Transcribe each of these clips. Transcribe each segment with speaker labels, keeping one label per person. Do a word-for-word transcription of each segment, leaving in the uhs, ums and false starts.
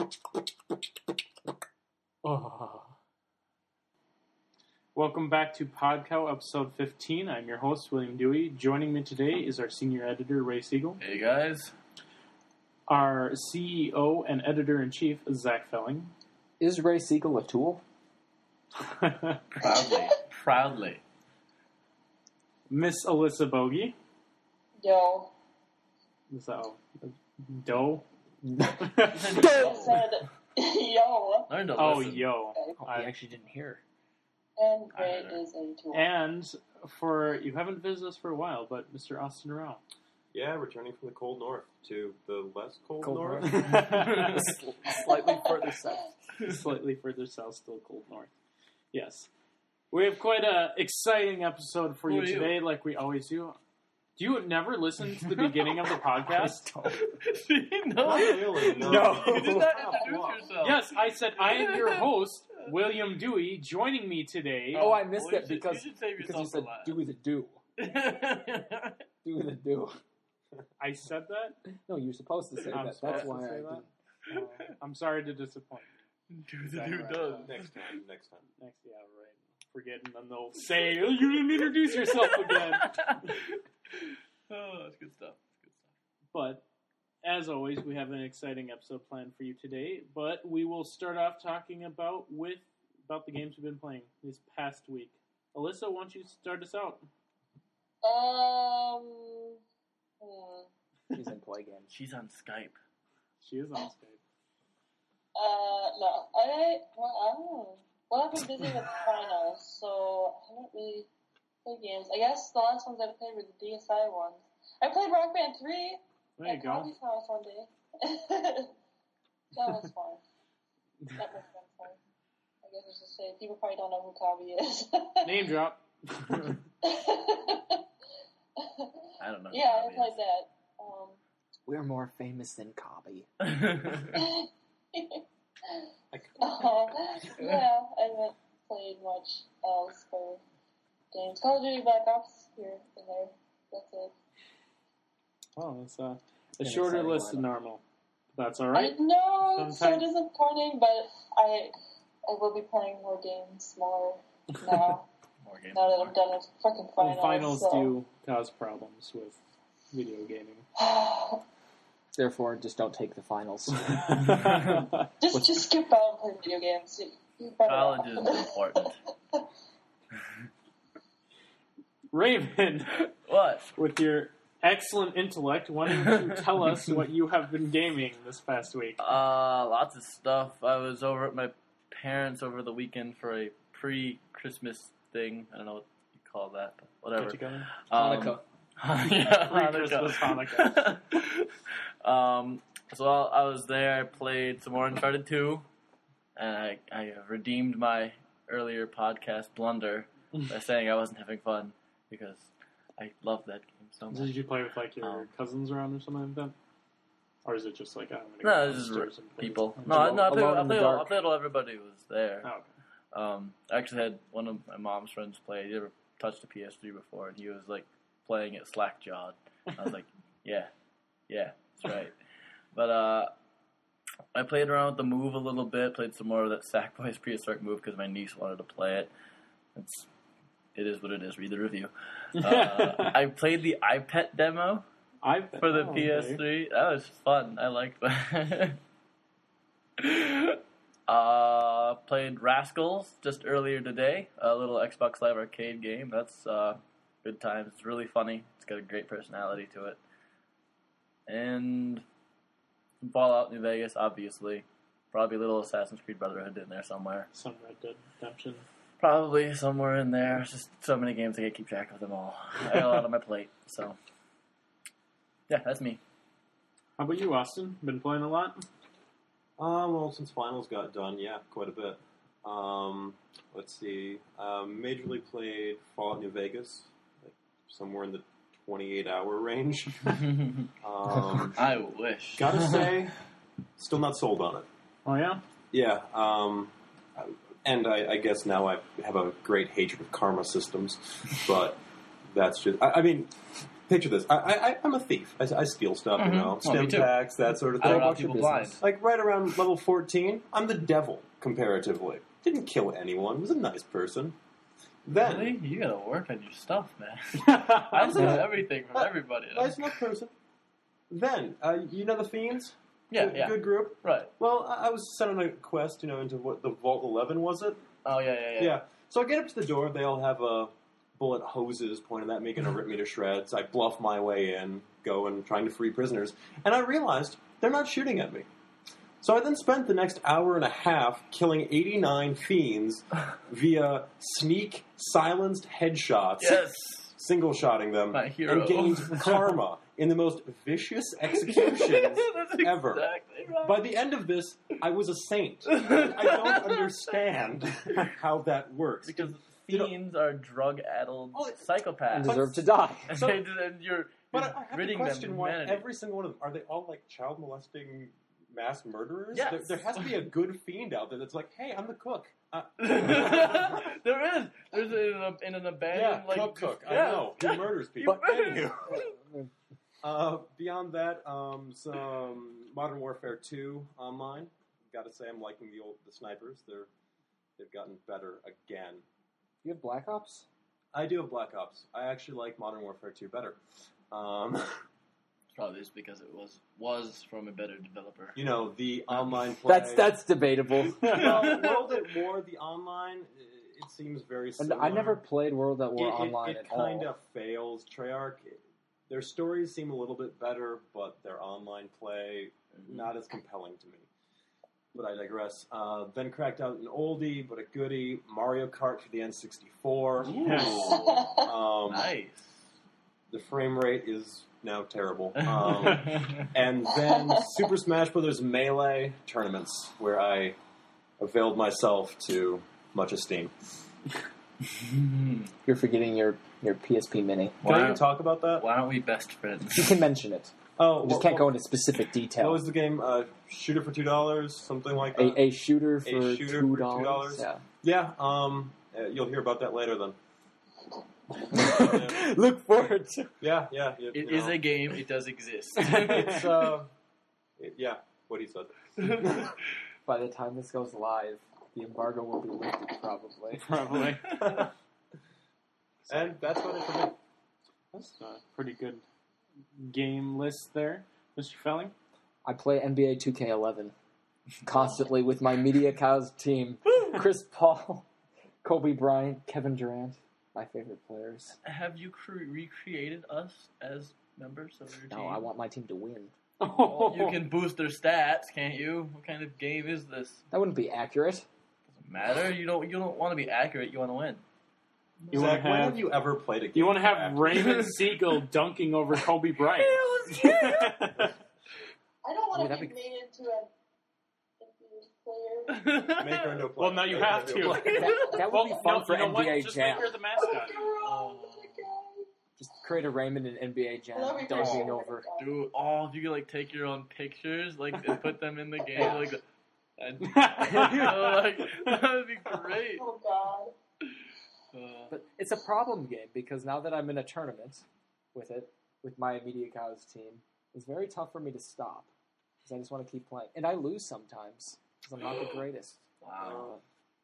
Speaker 1: Oh. Welcome back to Podcow, episode fifteen. I'm your host, William Dewey. Joining me today is our senior editor, Ray Siegel.
Speaker 2: Hey, guys.
Speaker 1: Our C E O and editor-in-chief, Zach Felling.
Speaker 3: Is Ray Siegel a tool?
Speaker 2: Proudly. Proudly.
Speaker 1: Miss Alyssa Bogey.
Speaker 4: Yo.
Speaker 1: So, Doe?
Speaker 4: I said, yo.
Speaker 2: Learn to
Speaker 1: Oh,
Speaker 2: listen.
Speaker 1: yo.
Speaker 3: Oh,
Speaker 1: I
Speaker 3: I actually didn't hear.
Speaker 4: And
Speaker 2: I
Speaker 4: Ray
Speaker 2: don't know.
Speaker 4: is a tool.
Speaker 1: And for, you haven't visited us for a while, but Mister Austin Rao.
Speaker 5: Yeah, returning from the cold north to the less cold,
Speaker 3: Cold
Speaker 5: north.
Speaker 3: Slightly further south.
Speaker 1: Slightly further south, still cold north. Yes. We have quite an exciting episode for
Speaker 2: Who
Speaker 1: you
Speaker 2: are you?
Speaker 1: today, like we always do. Do you never listen to the beginning of the podcast?
Speaker 2: no.
Speaker 5: Not really, no.
Speaker 1: No.
Speaker 2: You did not introduce yourself.
Speaker 1: Yes, I said I am your host, William Dewey. Joining me today.
Speaker 3: Oh, I missed
Speaker 2: Well, you
Speaker 3: it
Speaker 2: should-
Speaker 3: because,
Speaker 2: you should save
Speaker 3: because you
Speaker 2: yourself
Speaker 3: said
Speaker 2: for last.
Speaker 3: do the do. Do the do.
Speaker 1: I said that?
Speaker 3: No, you're supposed to say
Speaker 1: I'm
Speaker 3: that. That's
Speaker 1: supposed
Speaker 3: why
Speaker 1: to
Speaker 3: I
Speaker 1: say
Speaker 3: didn't.
Speaker 1: that? Oh, I'm sorry to disappoint.
Speaker 2: Do the
Speaker 1: Zach
Speaker 2: dude
Speaker 1: Rao.
Speaker 2: does.
Speaker 5: Next time, next time.
Speaker 1: Next, yeah, right. Forgetting, and they'll say, oh, you didn't introduce yourself again.
Speaker 2: Oh, that's good stuff. That's good stuff.
Speaker 1: But, as always, we have an exciting episode planned for you today. But we will start off talking about with about the games we've been playing this past week. Alyssa, why don't you start us out?
Speaker 4: Um. Hmm.
Speaker 3: She's in play games.
Speaker 2: She's on Skype.
Speaker 1: She is on Skype.
Speaker 4: Uh, no. I, well, I don't know. Well, I've been busy with finals, so I haven't really played games. I guess the last ones I played were the D S I ones. I played Rock Band three
Speaker 1: There you
Speaker 4: at
Speaker 1: go.
Speaker 4: Cody's house one day. That was fun. That was fun. fun. I guess I should say, people probably don't know who Kabi is.
Speaker 1: Name drop.
Speaker 2: I don't know. who
Speaker 4: Yeah, I
Speaker 2: Bobby
Speaker 4: played that. Um,
Speaker 3: We're more famous than Cobby.
Speaker 2: is.
Speaker 4: uh, yeah, I haven't played much else for games. Call of Duty Black Ops here and there. That's it.
Speaker 1: Oh, it's uh, a
Speaker 3: An
Speaker 1: shorter
Speaker 3: exciting
Speaker 1: list than
Speaker 3: lineup.
Speaker 1: normal. That's all right.
Speaker 4: I know it's so
Speaker 1: Sometime-
Speaker 4: disappointing, but I I will be playing more games more now.
Speaker 2: More games.
Speaker 4: now that I'm done with freaking
Speaker 1: Well,
Speaker 4: finals.
Speaker 1: finals
Speaker 4: so.
Speaker 1: do cause problems with video gaming.
Speaker 3: Therefore, just don't take the finals.
Speaker 4: just just skip out and play video games. You- you better
Speaker 2: College
Speaker 4: not.
Speaker 2: is important.
Speaker 1: Raven,
Speaker 2: What?
Speaker 1: with your excellent intellect, why don't you tell us what you have been gaming this past week?
Speaker 2: Uh, lots of stuff. I was over at my parents over the weekend for a pre-Christmas thing. I don't know what you call that, but whatever.
Speaker 1: Get together?
Speaker 3: Hanukkah.
Speaker 2: Um, yeah,
Speaker 1: Pre-Christmas Hanukkah.
Speaker 2: um, so while I was there, I played some more Uncharted two, and I, I redeemed my earlier podcast blunder by saying I wasn't having fun because I love that game so much.
Speaker 1: Did you play with like your
Speaker 2: Um,
Speaker 1: cousins around or something like that? Or is it just like, I'm going to
Speaker 2: No,
Speaker 1: go
Speaker 2: it's just
Speaker 1: downstairs and play
Speaker 2: people.
Speaker 1: with
Speaker 2: No,
Speaker 3: Alone-
Speaker 2: no, I played,
Speaker 3: alone
Speaker 2: I
Speaker 3: in the
Speaker 2: played,
Speaker 3: dark.
Speaker 2: I played while everybody was there.
Speaker 1: Oh, okay.
Speaker 2: Um, I actually had one of my mom's friends play. He never touched a P S three before, and he was like playing it slack-jawed. I was like, yeah, yeah, that's right. But uh, I played around with the Move a little bit. Played some more of that Sackboy's Prehistoric Move because my niece wanted to play it. It's it is what it is. Read the review. Uh, I played the iPet demo
Speaker 1: I
Speaker 2: for the
Speaker 1: oh,
Speaker 2: P S three. That was fun. I liked that. uh, played Rascals just earlier today. A little Xbox Live Arcade game. That's uh, good times. It's really funny. It's got a great personality to it. And some Fallout New Vegas, obviously. Probably a little Assassin's Creed Brotherhood in there somewhere.
Speaker 1: Some Red Dead Redemption.
Speaker 2: Probably somewhere in there. It's just so many games I can't keep track of them all. I got a lot on my plate, so yeah, that's me.
Speaker 1: How about you, Austin? Been playing a lot?
Speaker 5: Uh, well, since finals got done, yeah, quite a bit. Um, let's see. Um, majorly played Fallout New Vegas, like somewhere in the twenty-eight hour range. um,
Speaker 2: I wish.
Speaker 5: gotta say, still not sold on it.
Speaker 1: Oh, yeah?
Speaker 5: Yeah, um, and I, I guess now I have a great hatred of karma systems, but that's just, I, I mean, picture this. I, I, I'm a thief. I, I steal stuff,
Speaker 2: Mhm.
Speaker 5: you know,
Speaker 2: Oh, me
Speaker 5: stim
Speaker 2: too.
Speaker 5: packs, that sort of
Speaker 2: I
Speaker 5: thing.
Speaker 2: rob
Speaker 3: What's your
Speaker 2: people blind.
Speaker 3: business?
Speaker 5: Like right around level fourteen, I'm the devil comparatively. Didn't kill anyone. Was a nice person. Then
Speaker 2: Really? You gotta work on your stuff, man. I steal everything from everybody.
Speaker 5: nice enough person. Then uh, you know the Fiends.
Speaker 2: Yeah,
Speaker 5: good,
Speaker 2: yeah.
Speaker 5: Good group.
Speaker 2: Right.
Speaker 5: Well, I I was sent on a quest, you know, into what the Vault Eleven was it?
Speaker 2: Oh, yeah, yeah, yeah.
Speaker 5: Yeah. So I get up to the door. They all have uh, bullet hoses pointed at me, going to rip me to shreds. I bluff my way in, go and trying to free prisoners. And I realized they're not shooting at me. So I then spent the next hour and a half killing eighty-nine fiends via sneak, silenced headshots,
Speaker 2: Yes.
Speaker 5: single-shotting them,
Speaker 2: My hero.
Speaker 5: and gained karma in the most vicious executions
Speaker 2: That's
Speaker 5: ever.
Speaker 2: exactly right.
Speaker 5: By the end of this, I was a saint. I don't understand how that works.
Speaker 2: Because
Speaker 5: You know-
Speaker 2: fiends are drug-addled
Speaker 5: Oh, it-
Speaker 2: psychopaths.
Speaker 3: And deserve to die.
Speaker 2: And
Speaker 5: So-
Speaker 2: they- and you're,
Speaker 5: But
Speaker 2: you're
Speaker 5: I I have to
Speaker 2: ridding them
Speaker 5: question
Speaker 2: of
Speaker 5: why
Speaker 2: humanity.
Speaker 5: every single one of them, are they all like child molesting mass murderers?
Speaker 2: Yes.
Speaker 5: There, there has to be a good fiend out there that's like, hey, I'm the cook. Uh,
Speaker 2: there is. There's in, a, in an
Speaker 5: yeah,
Speaker 2: abandoned like
Speaker 5: cook, cook. I
Speaker 2: yeah.
Speaker 5: know. He murders people.
Speaker 2: He
Speaker 5: But
Speaker 2: murders.
Speaker 5: anywho. Uh, beyond that, um, some Modern Warfare two online. Got to say, I'm liking the old the snipers. They're they've gotten better again.
Speaker 3: You have Black Ops?
Speaker 5: I do have Black Ops. I actually like Modern Warfare two better. Um,
Speaker 2: Probably just because it was was from a better developer.
Speaker 5: you know, the online play.
Speaker 3: That's that's debatable.
Speaker 5: well, World at War, the online, it seems very
Speaker 3: And
Speaker 5: similar.
Speaker 3: I never played World at War
Speaker 5: it,
Speaker 3: online
Speaker 5: it, it
Speaker 3: at all.
Speaker 5: kind of fails. Treyarch, their stories seem a little bit better, but their online play not as compelling to me. But I digress. Uh, then cracked out an oldie, but a goodie, Mario Kart for the N sixty-four. Um,
Speaker 2: Nice.
Speaker 5: The frame rate is now terrible. Um, and then Super Smash Bros. Melee tournaments, where I availed myself to much esteem.
Speaker 3: You're forgetting your, your P S P Mini.
Speaker 5: Can I
Speaker 2: Wow.
Speaker 5: even talk about that?
Speaker 2: Why aren't we best friends?
Speaker 3: You can mention it.
Speaker 5: Oh,
Speaker 3: You just
Speaker 5: what-
Speaker 3: can't go
Speaker 5: what-
Speaker 3: into specific detail.
Speaker 5: What was the game? Uh, Shooter for two dollars, something like that.
Speaker 3: a, a shooter for
Speaker 5: A shooter
Speaker 3: two
Speaker 5: for
Speaker 3: dollars.
Speaker 5: two dollars?
Speaker 3: Yeah.
Speaker 5: Yeah. Um, uh, you'll hear about that later then.
Speaker 3: Look forward to.
Speaker 5: Yeah, yeah. You,
Speaker 2: It
Speaker 5: you
Speaker 2: is
Speaker 5: know.
Speaker 2: a game. It does exist.
Speaker 5: It's uh, it- yeah. What he said.
Speaker 3: By the time this goes live, the embargo will be lifted, probably.
Speaker 1: Probably.
Speaker 5: And that's what it for me.
Speaker 1: That's a pretty good game list there, Mister Felling.
Speaker 3: I play N B A two K eleven constantly with my Media Cows team. Chris Paul, Kobe Bryant, Kevin Durant, my favorite players.
Speaker 2: Have you cre- recreated us as members of your team?
Speaker 3: No, I want my team to win.
Speaker 2: Well, you can boost their stats, can't you? What kind of game is this?
Speaker 3: That wouldn't be accurate.
Speaker 2: Doesn't matter. You don't. You don't want to be accurate. You want to win.
Speaker 1: You want
Speaker 5: Zach,
Speaker 1: to
Speaker 5: when
Speaker 1: have
Speaker 5: have you ever played a game?
Speaker 1: you want to have
Speaker 5: after-
Speaker 1: Raymond Siegel dunking over Kobe Bryant.
Speaker 4: I don't want
Speaker 3: Yeah,
Speaker 4: to
Speaker 3: that'd
Speaker 4: be
Speaker 3: be-
Speaker 4: made into an N B A player.
Speaker 5: Make her into a player.
Speaker 1: Well, now you
Speaker 5: Make her
Speaker 1: have
Speaker 5: into
Speaker 1: to.
Speaker 5: a player.
Speaker 3: That, that would
Speaker 1: Well,
Speaker 3: be fun
Speaker 1: no,
Speaker 3: for
Speaker 1: you know
Speaker 3: N
Speaker 1: what?
Speaker 3: B A
Speaker 1: Just
Speaker 3: Jam.
Speaker 1: make her the mascot.
Speaker 2: Oh.
Speaker 3: Just create a Raymond in N B A Jam,
Speaker 4: That'd be
Speaker 3: dunking
Speaker 4: great.
Speaker 3: over.
Speaker 2: Dude, oh, if you could like take your own pictures, like and put them in the game,
Speaker 3: Yeah.
Speaker 2: like, and, you know, like that would be great.
Speaker 4: Oh god.
Speaker 2: Uh,
Speaker 3: But it's a problem game because now that I'm in a tournament with it, with my Media Cows team, it's very tough for me to stop because I just want to keep playing. And I lose sometimes because I'm not the greatest.
Speaker 2: wow.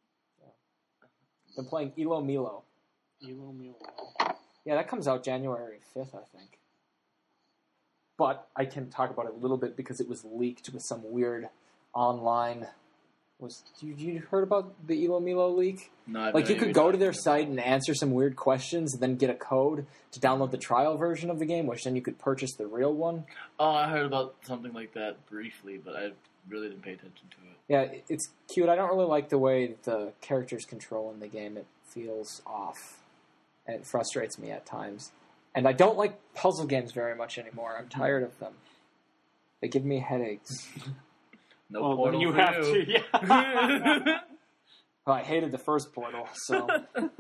Speaker 3: Been playing Elo Milo.
Speaker 1: Elo Milo.
Speaker 3: Yeah, that comes out January fifth, I think. But I can talk about it a little bit because it was leaked with some weird online. Was you, you heard about the Elo Milo leak?
Speaker 2: No, I've
Speaker 3: Like
Speaker 2: never
Speaker 3: you could
Speaker 2: even
Speaker 3: go to their
Speaker 2: talked
Speaker 3: site and answer some weird questions, and then get a code to download the trial version of the game, which then you could purchase the real one.
Speaker 2: Oh, I heard about something like that briefly, but I really didn't pay attention to it.
Speaker 3: Yeah, it- it's cute. I don't really like the way the characters control in the game. It feels off, and it frustrates me at times. And I don't like puzzle games very much anymore. I'm tired of them. They give me headaches.
Speaker 2: No
Speaker 1: well,
Speaker 2: portal
Speaker 1: then you
Speaker 2: for
Speaker 1: have
Speaker 2: you.
Speaker 1: to. Yeah.
Speaker 3: Well, I hated the first Portal, so I don't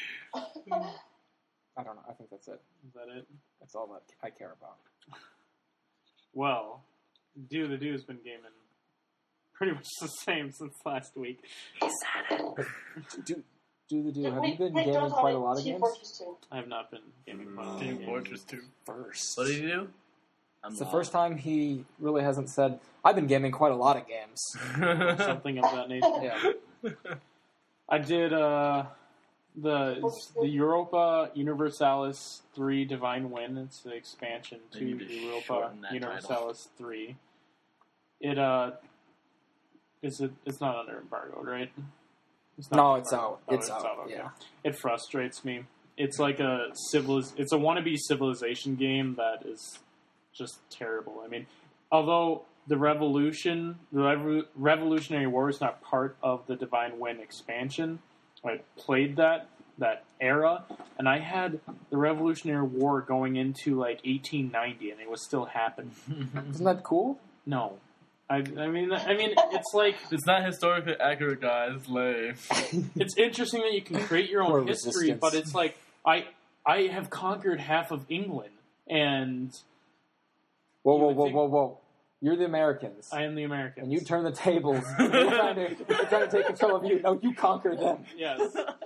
Speaker 3: know. I think that's it.
Speaker 1: Is that it?
Speaker 3: That's all that I care about.
Speaker 1: Well, Do the Do's been gaming pretty much the same since last week.
Speaker 3: Dude, do the do. Have
Speaker 4: Wait,
Speaker 3: you been
Speaker 4: wait,
Speaker 3: gaming
Speaker 4: don't tell
Speaker 3: quite
Speaker 4: me
Speaker 3: a lot of
Speaker 4: Team
Speaker 3: games?
Speaker 4: Fortress two.
Speaker 1: I have not been gaming quite a lot of
Speaker 2: Team
Speaker 1: games.
Speaker 2: Fortress two.
Speaker 3: First.
Speaker 2: What did he do? I'm
Speaker 3: It's the
Speaker 2: lost.
Speaker 3: first time he really hasn't said, I've been gaming quite a lot of games.
Speaker 1: Something of that nature.
Speaker 3: Yeah.
Speaker 1: I did uh, the the Europa Universalis three Divine Win. It's the expansion
Speaker 2: They
Speaker 1: to
Speaker 2: need to
Speaker 1: Europa
Speaker 2: shorten that
Speaker 1: Universalis three. It uh, is it? It's not under embargo, right? It's
Speaker 3: No,
Speaker 1: under
Speaker 3: it's
Speaker 1: embargo.
Speaker 3: out.
Speaker 1: Oh,
Speaker 3: It's out,
Speaker 1: okay.
Speaker 3: yeah.
Speaker 1: It frustrates me. It's like a civiliz- It's a wannabe civilization game that is just terrible. I mean, although the Revolution, the Revo- Revolutionary War is not part of the Divine Win expansion, I played that that era, and I had the Revolutionary War going into like eighteen ninety, and it was still happening.
Speaker 3: Isn't that cool?
Speaker 1: No, I, I mean, I mean, it's like
Speaker 2: It's not historically accurate, guys. It's lame.
Speaker 1: it's interesting that you can create your
Speaker 3: Or
Speaker 1: own history,
Speaker 3: resistance.
Speaker 1: but it's like I I have conquered half of England, and
Speaker 3: Whoa,
Speaker 1: You
Speaker 3: whoa,
Speaker 1: would
Speaker 3: whoa,
Speaker 1: think-
Speaker 3: whoa, whoa. You're the Americans.
Speaker 1: I am the American.
Speaker 3: And you turn the tables. They're trying, to, they're trying to take control of you. No, you conquer them.
Speaker 1: Yes.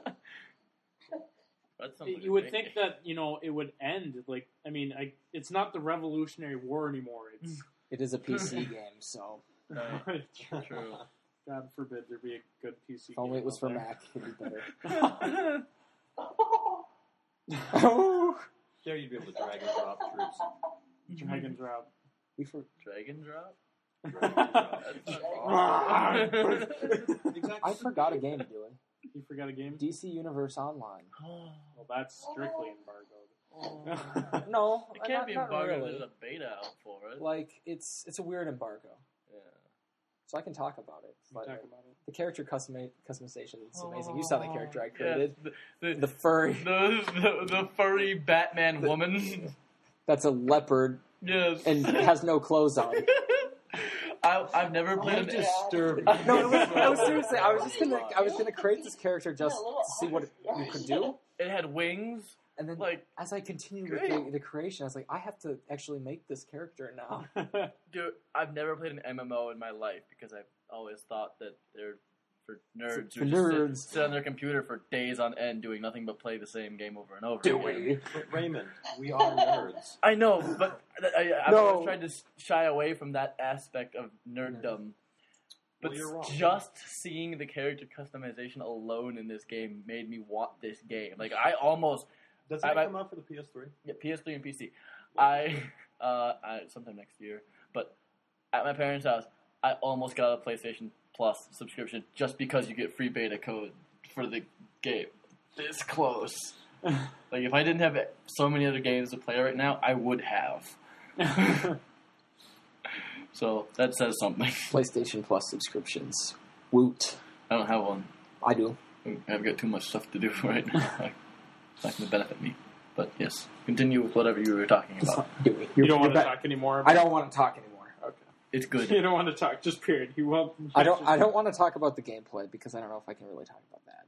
Speaker 2: That's something
Speaker 1: You would
Speaker 2: to
Speaker 1: think that, you know, it would end, like, I mean, I, it's not the Revolutionary War anymore. It's,
Speaker 3: It is a P C game, so
Speaker 2: Right. True.
Speaker 1: God forbid there be a good P C
Speaker 3: if only
Speaker 1: game
Speaker 3: it was
Speaker 1: out
Speaker 3: for
Speaker 1: there.
Speaker 3: Mac, it'd be better.
Speaker 4: Oh,
Speaker 5: There you'd be able to drag and drop troops.
Speaker 1: Drag and drop.
Speaker 3: We for,
Speaker 2: Dragon drop?
Speaker 5: Drag and drop.
Speaker 2: That's not
Speaker 5: Exactly.
Speaker 3: I forgot a game, Dewey.
Speaker 1: You forgot a game?
Speaker 3: D C Universe Online.
Speaker 1: Well, that's strictly embargoed.
Speaker 3: No,
Speaker 2: It can't
Speaker 3: not,
Speaker 2: be
Speaker 3: not
Speaker 2: embargoed.
Speaker 3: really.
Speaker 2: There's a beta out for it.
Speaker 3: Like, it's it's a weird embargo.
Speaker 2: Yeah.
Speaker 3: So I can talk about it.
Speaker 1: We talk
Speaker 3: But
Speaker 1: about it.
Speaker 3: the character custom- customization is amazing. You saw the character I
Speaker 2: Yes,
Speaker 3: created.
Speaker 2: the, the,
Speaker 3: The furry.
Speaker 2: the, the, the furry Batman woman.
Speaker 3: That's a leopard
Speaker 2: Yes.
Speaker 3: and has no clothes on.
Speaker 2: I, I've never played an
Speaker 5: disturbing.
Speaker 3: Uh, no, no, I was seriously. I was just gonna. I was gonna create this character just
Speaker 4: Yeah, a little
Speaker 3: to see what you could do,
Speaker 2: It had wings.
Speaker 3: and then
Speaker 2: Like,
Speaker 3: as I continued with the, the creation, I was like, I have to actually make this character now.
Speaker 2: dude, I've never played an M M O in my life because I've always thought that they're for nerds
Speaker 3: For
Speaker 2: who just
Speaker 3: nerds.
Speaker 2: Sit, sit on their computer for days on end doing nothing but play the same game over and over.
Speaker 3: Do
Speaker 2: again.
Speaker 3: we?
Speaker 5: But Raymond, we are nerds.
Speaker 2: I know, but I, I, I've
Speaker 3: No.
Speaker 2: always tried to shy away from that aspect of nerddom. But
Speaker 5: Well, you're wrong.
Speaker 2: just seeing the character customization alone in this game made me want this game. Like, I almost...
Speaker 5: Does
Speaker 2: I-
Speaker 5: that
Speaker 2: I-
Speaker 5: come out for the P S three?
Speaker 2: Yeah, P S three and P C. I, uh, I sometime next year. But at my parents' house, I almost got a PlayStation Plus subscription just because you get free beta code for the game. This close. Like, if I didn't have so many other games to play right now, I would have. So that says something.
Speaker 3: PlayStation Plus subscriptions. Woot.
Speaker 2: I don't have one.
Speaker 3: I do.
Speaker 2: I've got too much stuff to do right now. Like, it's not going to benefit me. But yes, continue with whatever you were talking about.
Speaker 3: Do we?
Speaker 1: you don't want to
Speaker 3: back-
Speaker 1: talk anymore?
Speaker 3: I don't want to talk anymore.
Speaker 1: Okay.
Speaker 2: It's good.
Speaker 1: You don't want to talk, just period. You won't.
Speaker 3: I don't. I don't want to talk about the gameplay because I don't know if I can really talk about that.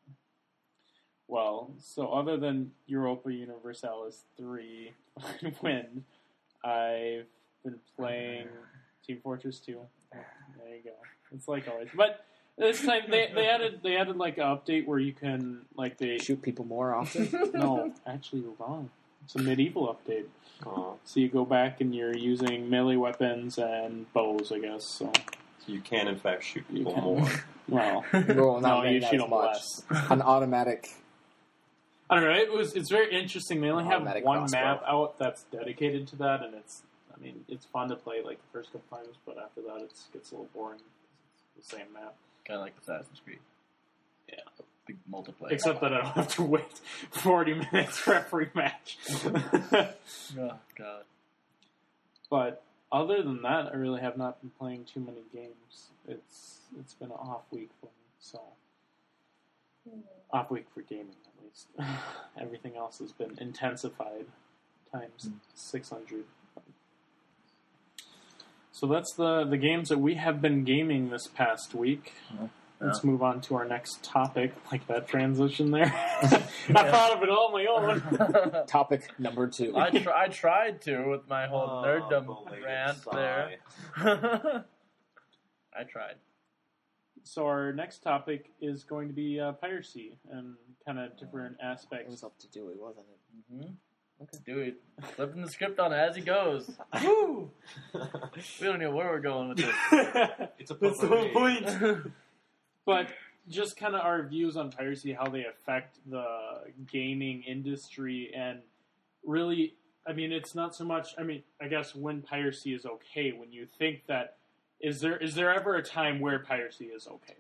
Speaker 1: Well, so other than Europa Universalis three Wind, I've been playing Team Fortress two. There you go. It's like always. But this time they, they added they added like an update where you can like they
Speaker 3: Shoot people more often.
Speaker 1: no, actually you're wrong. It's a medieval update.
Speaker 5: Uh,
Speaker 1: So you go back and you're using melee weapons and bows, I guess. So
Speaker 5: so you can, in fact, shoot
Speaker 1: You
Speaker 5: people
Speaker 1: can.
Speaker 5: more.
Speaker 1: well,
Speaker 3: Well,
Speaker 1: no,
Speaker 3: not
Speaker 1: you
Speaker 3: not
Speaker 1: shoot
Speaker 3: as
Speaker 1: them
Speaker 3: much.
Speaker 1: less.
Speaker 3: An automatic.
Speaker 1: I don't know. It was. It's very interesting. They only have
Speaker 3: Automatic
Speaker 1: one
Speaker 3: crossbow.
Speaker 1: map out that's dedicated to that, and it's. I mean, it's fun to play like the first couple times, but after that, it gets a little boring. It's the same map,
Speaker 2: Kind of like Assassin's Creed.
Speaker 1: Yeah.
Speaker 2: Big multiplayer.
Speaker 1: except that I don't have to wait forty minutes for every match.
Speaker 2: Oh, God.
Speaker 1: But other than that, I really have not been playing too many games. It's it's been an off week for me, so off week for gaming at least. Everything else has been intensified times six hundred. So that's the the games that we have been gaming this past week.
Speaker 2: Oh,
Speaker 1: Let's
Speaker 2: yeah.
Speaker 1: move on to our next topic. Like that transition there. I thought of it all on my own.
Speaker 3: Topic number two.
Speaker 2: I, tr- I tried to with my whole
Speaker 5: Oh,
Speaker 2: nerddom
Speaker 5: belated
Speaker 2: rant
Speaker 5: sigh.
Speaker 2: there. I tried.
Speaker 1: so our next topic is going to be uh, piracy and kind of different
Speaker 3: It
Speaker 1: aspects.
Speaker 3: was up to Dewey, wasn't it?
Speaker 2: Mm-hmm.
Speaker 3: Okay.
Speaker 2: Dude, flipping the script on it as he goes. Woo! We don't know where we're going with this.
Speaker 5: It's a
Speaker 1: That's the whole
Speaker 5: potpourri.
Speaker 1: point. But just kind of our views on piracy, how they affect the gaming industry, and really, I mean, it's not so much. I mean, I guess when piracy is okay, when you think that is there is there ever a time where piracy is okay?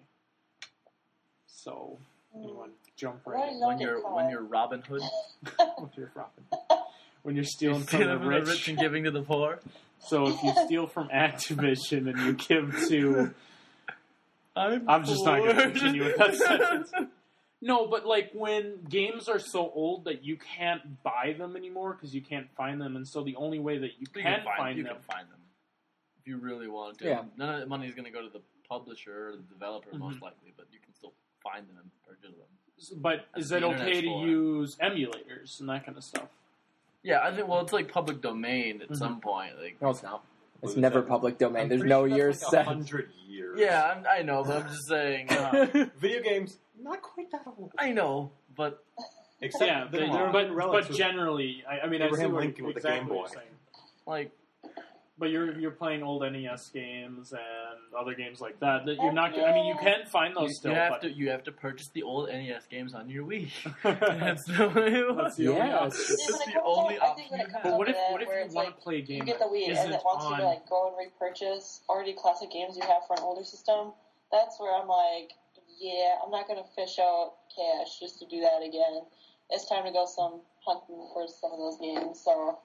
Speaker 1: So anyone jump right
Speaker 4: Right,
Speaker 1: in.
Speaker 4: no.
Speaker 2: When you're when you're Robin Hood,
Speaker 1: When you're robbing. When you're stealing from
Speaker 2: stealing
Speaker 1: the
Speaker 2: from the
Speaker 1: rich.
Speaker 2: rich and giving to the poor.
Speaker 1: So if you steal from Activision and you give to,
Speaker 2: I'm,
Speaker 1: I'm just not going to
Speaker 2: poor.
Speaker 1: continue with that sentence. No, but like when games are so old that you can't buy them anymore because you can't find them, and so the only way that you
Speaker 2: You
Speaker 1: can,
Speaker 2: can find,
Speaker 1: find
Speaker 2: you
Speaker 1: them,
Speaker 2: can find them if you really want to.
Speaker 3: Yeah.
Speaker 2: None of the money is going to go to the publisher or the developer,
Speaker 1: Mhm.
Speaker 2: most likely, but you can still find them and purchase them.
Speaker 1: but
Speaker 2: That's
Speaker 1: is
Speaker 2: the
Speaker 1: it okay
Speaker 2: Internet
Speaker 1: to
Speaker 2: Explorer.
Speaker 1: use emulators and that kind of stuff?
Speaker 2: Yeah, I think. Well, it's like public domain at
Speaker 1: Mhm.
Speaker 2: some point. Like,
Speaker 3: No, it's not. It's
Speaker 5: Was
Speaker 3: never
Speaker 5: that-
Speaker 3: public domain.
Speaker 5: I'm
Speaker 3: There's
Speaker 5: pretty
Speaker 3: no
Speaker 5: sure
Speaker 3: years
Speaker 5: that's like a
Speaker 3: set.
Speaker 5: hundred years.
Speaker 2: yeah, I'm, I know, but I'm just saying. Uh,
Speaker 5: Video games, not quite that old.
Speaker 2: I know, but
Speaker 5: Except
Speaker 1: yeah,
Speaker 5: that
Speaker 1: but,
Speaker 5: there have
Speaker 1: but,
Speaker 5: been relics
Speaker 1: but
Speaker 5: with-
Speaker 1: generally, I, I mean, I see
Speaker 5: Abraham
Speaker 1: what,
Speaker 5: Lincoln with the
Speaker 1: exactly
Speaker 5: Game
Speaker 1: what you're
Speaker 5: Boy.
Speaker 1: saying.
Speaker 2: like,
Speaker 1: But you're you're playing old N E S games and other games like that. That you're not. I mean, you can find those
Speaker 2: you,
Speaker 1: still.
Speaker 2: you have
Speaker 1: but
Speaker 2: to you have to purchase the old N E S games on your Wii.
Speaker 1: That's
Speaker 2: That's the way it was.
Speaker 1: the only
Speaker 3: Yeah,
Speaker 1: option.
Speaker 3: it's-
Speaker 4: Yeah,
Speaker 2: That's
Speaker 4: when it
Speaker 2: the
Speaker 4: comes
Speaker 2: only
Speaker 4: up- I think when
Speaker 2: option
Speaker 4: it
Speaker 2: you
Speaker 4: comes
Speaker 1: But
Speaker 2: have.
Speaker 1: what if
Speaker 4: to that,
Speaker 1: what if
Speaker 4: where
Speaker 1: you
Speaker 4: it's
Speaker 1: want
Speaker 4: like,
Speaker 1: to play a game
Speaker 4: you get the
Speaker 1: that
Speaker 4: Wii, and
Speaker 1: isn't
Speaker 4: it wants you
Speaker 1: on?
Speaker 4: to like go and repurchase already classic games you have for an older system. That's where I'm like, yeah, I'm not gonna fish out cash just to do that again. It's time to go some hunting for some of those games. So,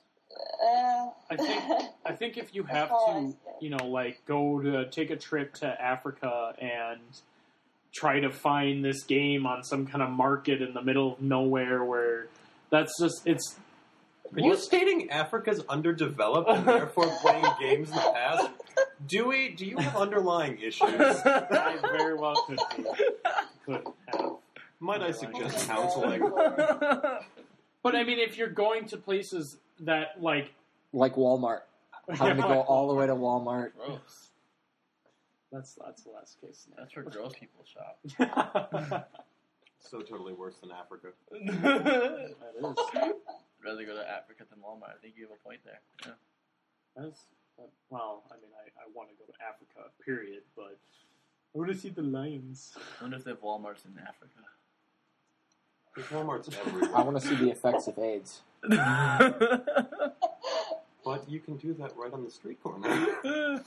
Speaker 4: uh,
Speaker 1: I think I think if you have
Speaker 4: That's how I
Speaker 1: to,
Speaker 4: see it.
Speaker 1: you know, like go to take a trip to Africa and try to find this game on some kind of market in the middle of nowhere, where that's just it's.
Speaker 5: Are you stating Africa's underdeveloped and therefore playing games in the past? Dewey, do you have underlying issues?
Speaker 1: I very well could be. Could have.
Speaker 5: Might I suggest counseling?
Speaker 1: But I mean, if you're going to places that like
Speaker 3: Like Walmart. Having to go all the way to Walmart.
Speaker 2: Gross.
Speaker 1: That's that's the last case
Speaker 2: That's where gross people shop.
Speaker 1: scenario.
Speaker 5: So totally worse than Africa.
Speaker 2: I'd
Speaker 1: That is.
Speaker 2: rather go to Africa than Walmart. I think you have a point there. Yeah.
Speaker 1: That is. Well, I mean, I, I want to go to Africa, period. But I want to see the lions.
Speaker 2: I wonder if they have Walmarts in Africa.
Speaker 5: There's Walmart's everywhere.
Speaker 3: I want to see the effects of AIDS.
Speaker 5: But you can do that right on the street corner.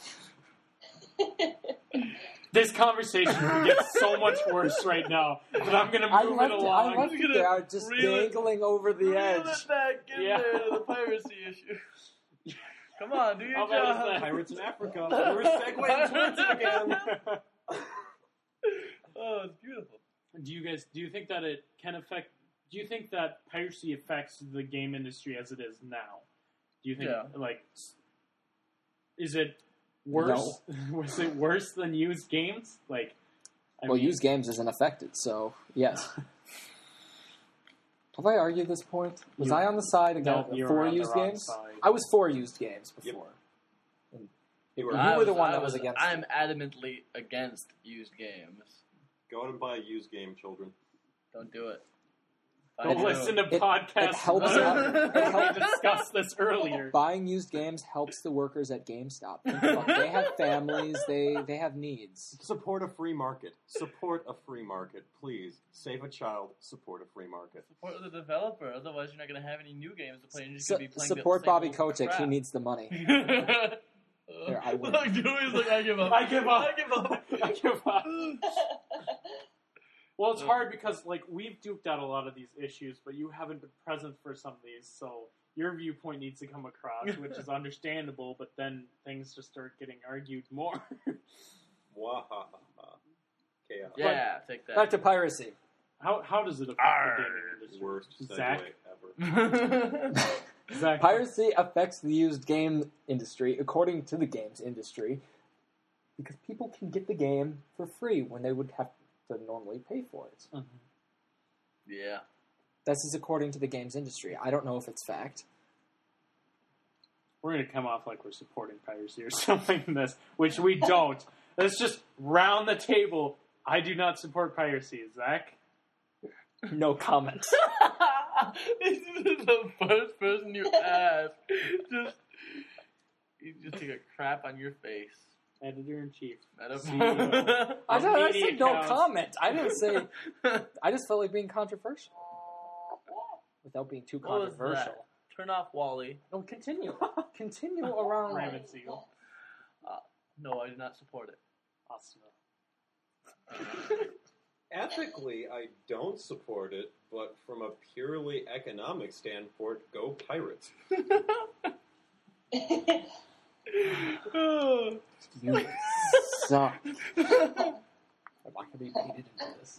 Speaker 1: This conversation will get so much worse right now, but I'm going to
Speaker 3: I
Speaker 1: move
Speaker 3: left
Speaker 1: it
Speaker 3: it,
Speaker 1: along.
Speaker 3: I left it there, just
Speaker 2: Reel it-
Speaker 3: dangling over the
Speaker 2: Reel
Speaker 3: edge.
Speaker 2: it back in
Speaker 1: Yeah.
Speaker 2: there to the piracy issue. Come on, do your
Speaker 1: How bad is
Speaker 2: job.
Speaker 1: that?
Speaker 5: Pirates in Africa. We're segueing towards it again.
Speaker 2: Oh, it's beautiful.
Speaker 1: Do you guys? Do you think that it can affect? Do you think that piracy affects the game industry as it is now? Do you think
Speaker 2: Yeah.
Speaker 1: like s- is it worse? Was it worse than used games? Like, I
Speaker 3: Well,
Speaker 1: mean,
Speaker 3: used games isn't affected, so yes. Have I argued this point? Was
Speaker 1: You-
Speaker 3: I on the side
Speaker 1: no,
Speaker 3: against
Speaker 1: you were
Speaker 3: for
Speaker 1: on the
Speaker 3: used
Speaker 1: wrong
Speaker 3: games?
Speaker 1: side.
Speaker 3: I was for used games before.
Speaker 5: You were,
Speaker 3: You
Speaker 2: I
Speaker 3: were the
Speaker 2: was-
Speaker 3: one
Speaker 2: I
Speaker 3: that was against
Speaker 2: I'm adamantly against used games.
Speaker 5: go out and buy a used game, children.
Speaker 2: Don't do it.
Speaker 1: Don't
Speaker 2: I know.
Speaker 1: listen to
Speaker 3: It-
Speaker 1: podcasts.
Speaker 3: it helps
Speaker 1: about-
Speaker 3: out-
Speaker 1: we discussed this earlier.
Speaker 3: Buying used games helps the workers at GameStop. Think about it. They have families. They they have needs.
Speaker 5: Support a free market. Support a free market. Please. Save a child. Support a free market.
Speaker 2: Support the developer, otherwise you're not going to have any new games to play. And you're just
Speaker 3: Su-
Speaker 2: going to be playing the
Speaker 3: support
Speaker 2: same
Speaker 3: Bobby
Speaker 2: old
Speaker 3: Kotick. He
Speaker 2: crap.
Speaker 3: needs the money.
Speaker 2: Here,
Speaker 3: I win.
Speaker 2: Look, Dewey's like, I give up.
Speaker 1: I give up.
Speaker 2: I give up.
Speaker 1: I give up. Well, it's hard because like we've duked out a lot of these issues, but you haven't been present for some of these, so your viewpoint needs to come across, which is understandable. But then things just start getting argued more.
Speaker 5: Wahaha. Chaos.
Speaker 2: Yeah, take
Speaker 3: Back
Speaker 2: that.
Speaker 3: to piracy.
Speaker 1: how how does it affect
Speaker 2: Arr.
Speaker 1: the gaming industry?
Speaker 5: Worst segue
Speaker 1: Zach?
Speaker 5: ever.
Speaker 1: Zach,
Speaker 3: Piracy affects the used game industry, according to the games industry, because people can get the game for free when they would have to normally pay for it.
Speaker 1: Mhm.
Speaker 2: Yeah.
Speaker 3: This is according to the games industry. I don't know if it's fact.
Speaker 1: We're gonna come off like we're supporting piracy or something in this, which we don't. Let's just round the table. I do not support piracy, Zach.
Speaker 3: No comment.
Speaker 2: This is the first person you ask. Just, you just take a crap on your face.
Speaker 1: Editor in chief.
Speaker 2: Metaphor.
Speaker 3: I, thought I
Speaker 1: Media
Speaker 3: said no
Speaker 1: counts.
Speaker 3: comment. I didn't say. I just felt like being controversial without being too
Speaker 2: What was
Speaker 3: controversial.
Speaker 2: that? Turn off Wally.
Speaker 3: No, continue. Continue around.
Speaker 1: Raven Siegel.
Speaker 2: Uh, no, I do not support it.
Speaker 1: Awesome.
Speaker 5: Ethically, I don't support it, but from a purely economic standpoint, go Pirates.
Speaker 3: You suck. I'm not going to be baited into this.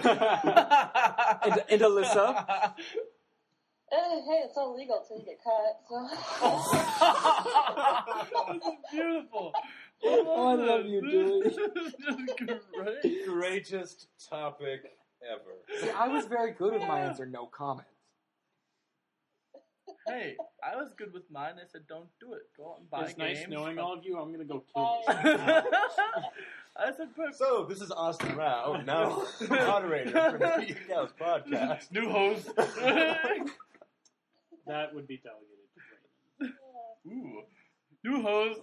Speaker 3: and, and Alyssa?
Speaker 4: Eh, hey, it's all legal till you get caught, so.
Speaker 2: This is beautiful.
Speaker 3: Oh, I love you, Dewey.
Speaker 2: This is just great.
Speaker 5: Greatest topic ever.
Speaker 3: See, I was very good with my answer, no comment.
Speaker 2: Hey, I was good with mine. I said, don't do it. Go out and buy
Speaker 1: It's nice
Speaker 2: games.
Speaker 1: knowing all of you. I'm going to go
Speaker 4: Bye.
Speaker 1: kill myself.
Speaker 2: I said, perfect.
Speaker 5: So, this is Austin Rao, now moderator for the Media Counts podcast.
Speaker 2: New host.
Speaker 1: That would be delegated to
Speaker 2: Ooh. New host.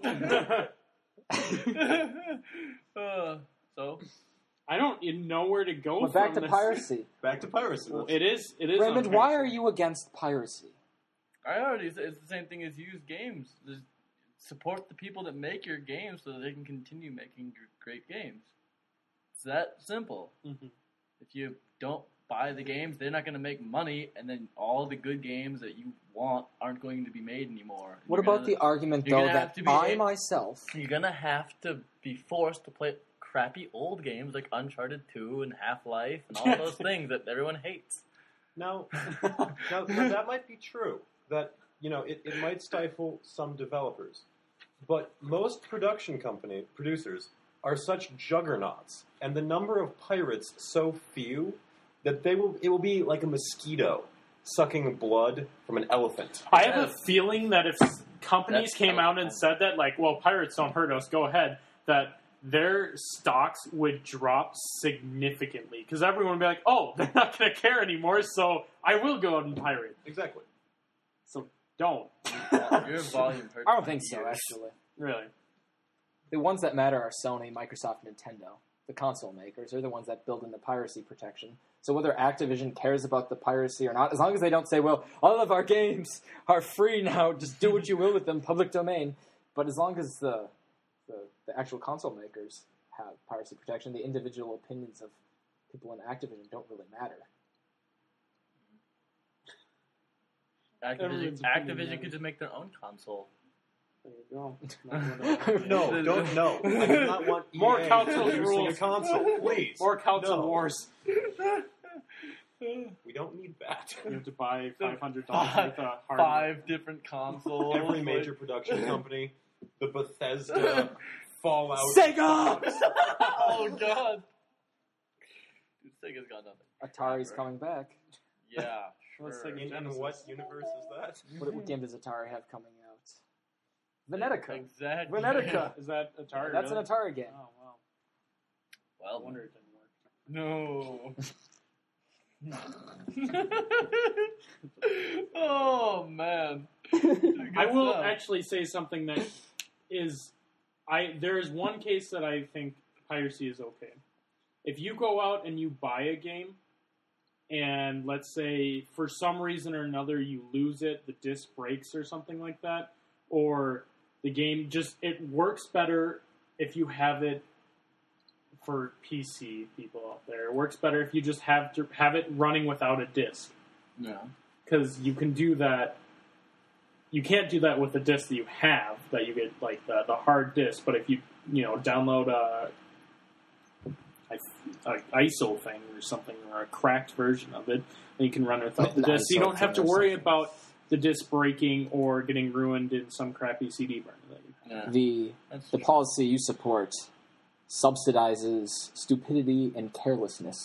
Speaker 2: uh, so,
Speaker 1: I don't even know where to go
Speaker 3: But
Speaker 1: from
Speaker 3: back to
Speaker 1: this.
Speaker 3: piracy.
Speaker 5: Back to piracy.
Speaker 1: Well, it is. It is.
Speaker 3: Raymond,
Speaker 1: on
Speaker 3: why
Speaker 1: piracy.
Speaker 3: are you against piracy?
Speaker 2: I already said it's the same thing as used games. Just support the people that make your games so that they can continue making gr- great games. It's that simple.
Speaker 1: Mhm.
Speaker 2: If you don't buy the games, they're not going to make money, and then all the good games that you want aren't going to be made anymore.
Speaker 3: What
Speaker 2: You're
Speaker 3: about
Speaker 2: gonna-
Speaker 3: the argument,
Speaker 2: you're
Speaker 3: though,
Speaker 2: gonna have
Speaker 3: that
Speaker 2: to be
Speaker 3: I
Speaker 2: a-
Speaker 3: myself...
Speaker 2: You're going to have to be forced to play crappy old games like Uncharted two and Half-Life and all those things that everyone hates.
Speaker 5: Now, now, now that might be true. That, you know, it, it might stifle some developers. But most production company producers are such juggernauts, and the number of pirates so few that they will it will be like a mosquito sucking blood from an elephant.
Speaker 1: I have a feeling that if companies
Speaker 2: That's
Speaker 1: came out and
Speaker 2: helpful.
Speaker 1: said that, like, well, pirates don't hurt us, go ahead, that their stocks would drop significantly because everyone would be like, oh, they're not going to care anymore, so I will go out and pirate.
Speaker 5: Exactly.
Speaker 1: So don't.
Speaker 2: Your volume hurts.
Speaker 3: I don't think so,
Speaker 2: Years.
Speaker 3: actually.
Speaker 1: Really.
Speaker 3: The ones that matter are Sony, Microsoft, Nintendo. The console makers are the ones that build in the piracy protection. So whether Activision cares about the piracy or not, as long as they don't say, well, all of our games are free now, just do what you will with them, public domain. But as long as the the, the actual console makers have piracy protection, the individual opinions of people in Activision don't really matter.
Speaker 2: Activision,
Speaker 1: Everyone's opinion
Speaker 2: Activision
Speaker 1: matters.
Speaker 2: could just make their own console.
Speaker 1: There you go. Not what I-
Speaker 5: No, don't no. I do not want E A
Speaker 1: More console
Speaker 5: producing
Speaker 1: rules.
Speaker 5: a console, please.
Speaker 1: More console
Speaker 5: No.
Speaker 1: wars.
Speaker 5: We don't need that.
Speaker 1: You have to buy five hundred dollars
Speaker 2: Five,
Speaker 1: worth of hardware.
Speaker 2: five different consoles.
Speaker 5: Every major production company, the Bethesda, Fallout.
Speaker 3: Sega!
Speaker 2: Oh god. Dude, Sega's got nothing.
Speaker 3: Atari's coming back.
Speaker 2: Yeah,
Speaker 1: Let's
Speaker 2: sure.
Speaker 1: take
Speaker 5: In, in
Speaker 1: Genesis.
Speaker 5: what universe is that?
Speaker 3: What, what game does Atari have coming out? Venetica.
Speaker 2: Exactly.
Speaker 3: Venetica.
Speaker 1: Is that Atari?
Speaker 3: That's
Speaker 1: really?
Speaker 3: an Atari game.
Speaker 1: Oh, wow. I
Speaker 2: Well,
Speaker 1: wonder it didn't work.
Speaker 2: no. Oh man.
Speaker 1: I will
Speaker 2: stuff.
Speaker 1: actually say something that is, I there is one case that I think piracy is okay. If you go out and you buy a game, and let's say for some reason or another you lose it, the disc breaks or something like that, or the game just it works better if you have it for P C people out there. It works better if you just have to have it running without a disc.
Speaker 2: Yeah.
Speaker 1: Because you can do that. You can't do that with the disc that you have, that you get like the, the hard disc. But if you you know download a, a, a I S O thing or something, or a cracked version of it, then you can run it without the
Speaker 3: An
Speaker 1: disc. So you
Speaker 3: I S O
Speaker 1: don't have to
Speaker 3: thing or
Speaker 1: worry
Speaker 3: something.
Speaker 1: about the disc breaking or getting ruined in some crappy C D burner that you have.
Speaker 2: Yeah.
Speaker 3: The
Speaker 2: That's
Speaker 3: the
Speaker 2: true.
Speaker 3: policy you support subsidizes stupidity and carelessness.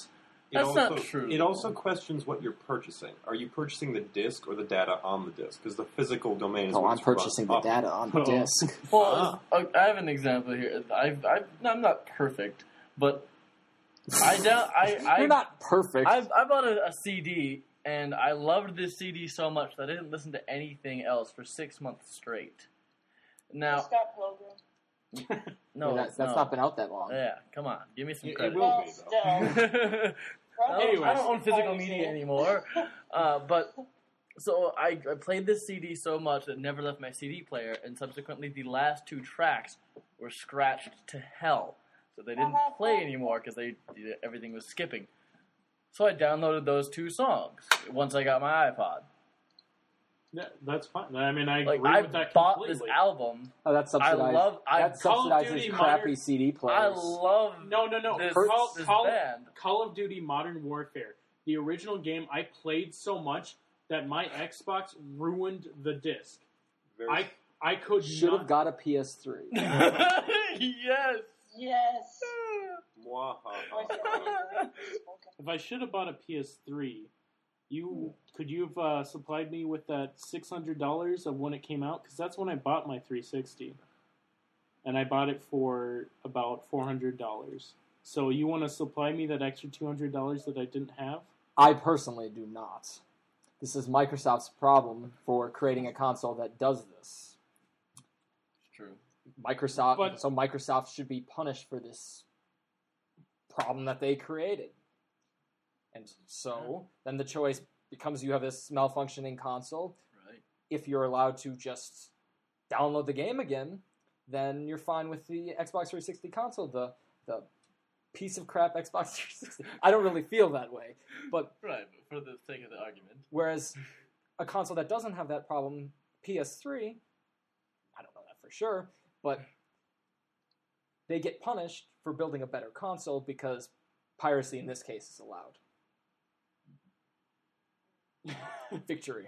Speaker 5: It
Speaker 2: That's
Speaker 5: also,
Speaker 2: not true.
Speaker 5: It also questions what you're purchasing. Are you purchasing the disc or the data on the disc? Because the physical domain is
Speaker 3: Oh,
Speaker 5: what
Speaker 3: I'm
Speaker 5: it's run
Speaker 3: purchasing the
Speaker 5: off.
Speaker 3: data on the
Speaker 1: Oh.
Speaker 3: disc.
Speaker 2: Well, uh, I have an example here. I've, I've, I'm not perfect, but I down, I, I,
Speaker 3: You're not perfect.
Speaker 2: I, I bought a, a C D, and I loved this C D so much that I didn't listen to anything else for six months straight. Now,
Speaker 4: Scott Pilgrim.
Speaker 2: no,
Speaker 3: that's that's
Speaker 2: no.
Speaker 3: not been out that long.
Speaker 2: Yeah, come on, give me some
Speaker 5: It, it
Speaker 2: credit.
Speaker 5: will
Speaker 4: Well,
Speaker 5: be, though.
Speaker 4: still.
Speaker 2: I don't-
Speaker 1: Anyways.
Speaker 2: I don't own physical
Speaker 4: Piracy.
Speaker 2: media anymore, uh, but so I, I played this C D so much that it never left my C D player, and subsequently the last two tracks were scratched to hell, so they didn't play anymore because they everything was skipping. So I downloaded those two songs once I got my iPod.
Speaker 1: Yeah, that's fine. I mean, I
Speaker 2: Like
Speaker 1: agree
Speaker 2: I
Speaker 1: with that
Speaker 2: bought
Speaker 1: completely.
Speaker 2: this album.
Speaker 3: Oh, that's
Speaker 2: I
Speaker 3: subsidized.
Speaker 2: love. I
Speaker 3: that
Speaker 1: Call of
Speaker 3: subsidizes
Speaker 1: Duty
Speaker 3: crappy
Speaker 1: Modern-
Speaker 3: C D players.
Speaker 2: I love.
Speaker 1: No, no, no.
Speaker 2: This,
Speaker 1: Call,
Speaker 2: this
Speaker 1: Call,
Speaker 2: band.
Speaker 1: Call of Duty Modern Warfare, the original game, I played so much that my Xbox ruined the disc.
Speaker 5: Very
Speaker 1: I I could
Speaker 3: Should
Speaker 1: not.
Speaker 3: have got a P S three.
Speaker 2: Yes.
Speaker 4: Yes.
Speaker 5: Mwahaha.
Speaker 1: If I should have bought a P S three, you could you have uh, supplied me with that six hundred dollars of when it came out? Because that's when I bought my three sixty, and I bought it for about four hundred dollars. So you want to supply me that extra two hundred dollars that I didn't have?
Speaker 3: I personally do not. This is Microsoft's problem for creating a console that does this.
Speaker 2: True.
Speaker 3: Microsoft,
Speaker 1: But-
Speaker 3: so Microsoft should be punished for this problem that they created. And so then the choice becomes you have this malfunctioning console.
Speaker 2: Right.
Speaker 3: If you're allowed to just download the game again, then you're fine with the Xbox three sixty console, the the piece of crap Xbox three sixty. I don't really feel that way, but
Speaker 2: Right. But for the sake of the argument.
Speaker 3: whereas a console that doesn't have that problem, P S three, I don't know that for sure, but they get punished for building a better console because piracy in this case is allowed. Victory.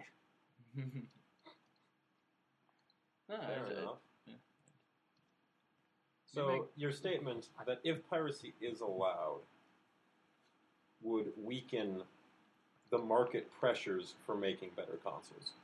Speaker 2: No,
Speaker 5: Fair
Speaker 2: I- I-
Speaker 5: enough.
Speaker 2: yeah.
Speaker 5: So
Speaker 2: You make-
Speaker 5: your statement that if piracy is allowed would weaken the market pressures for making better consoles.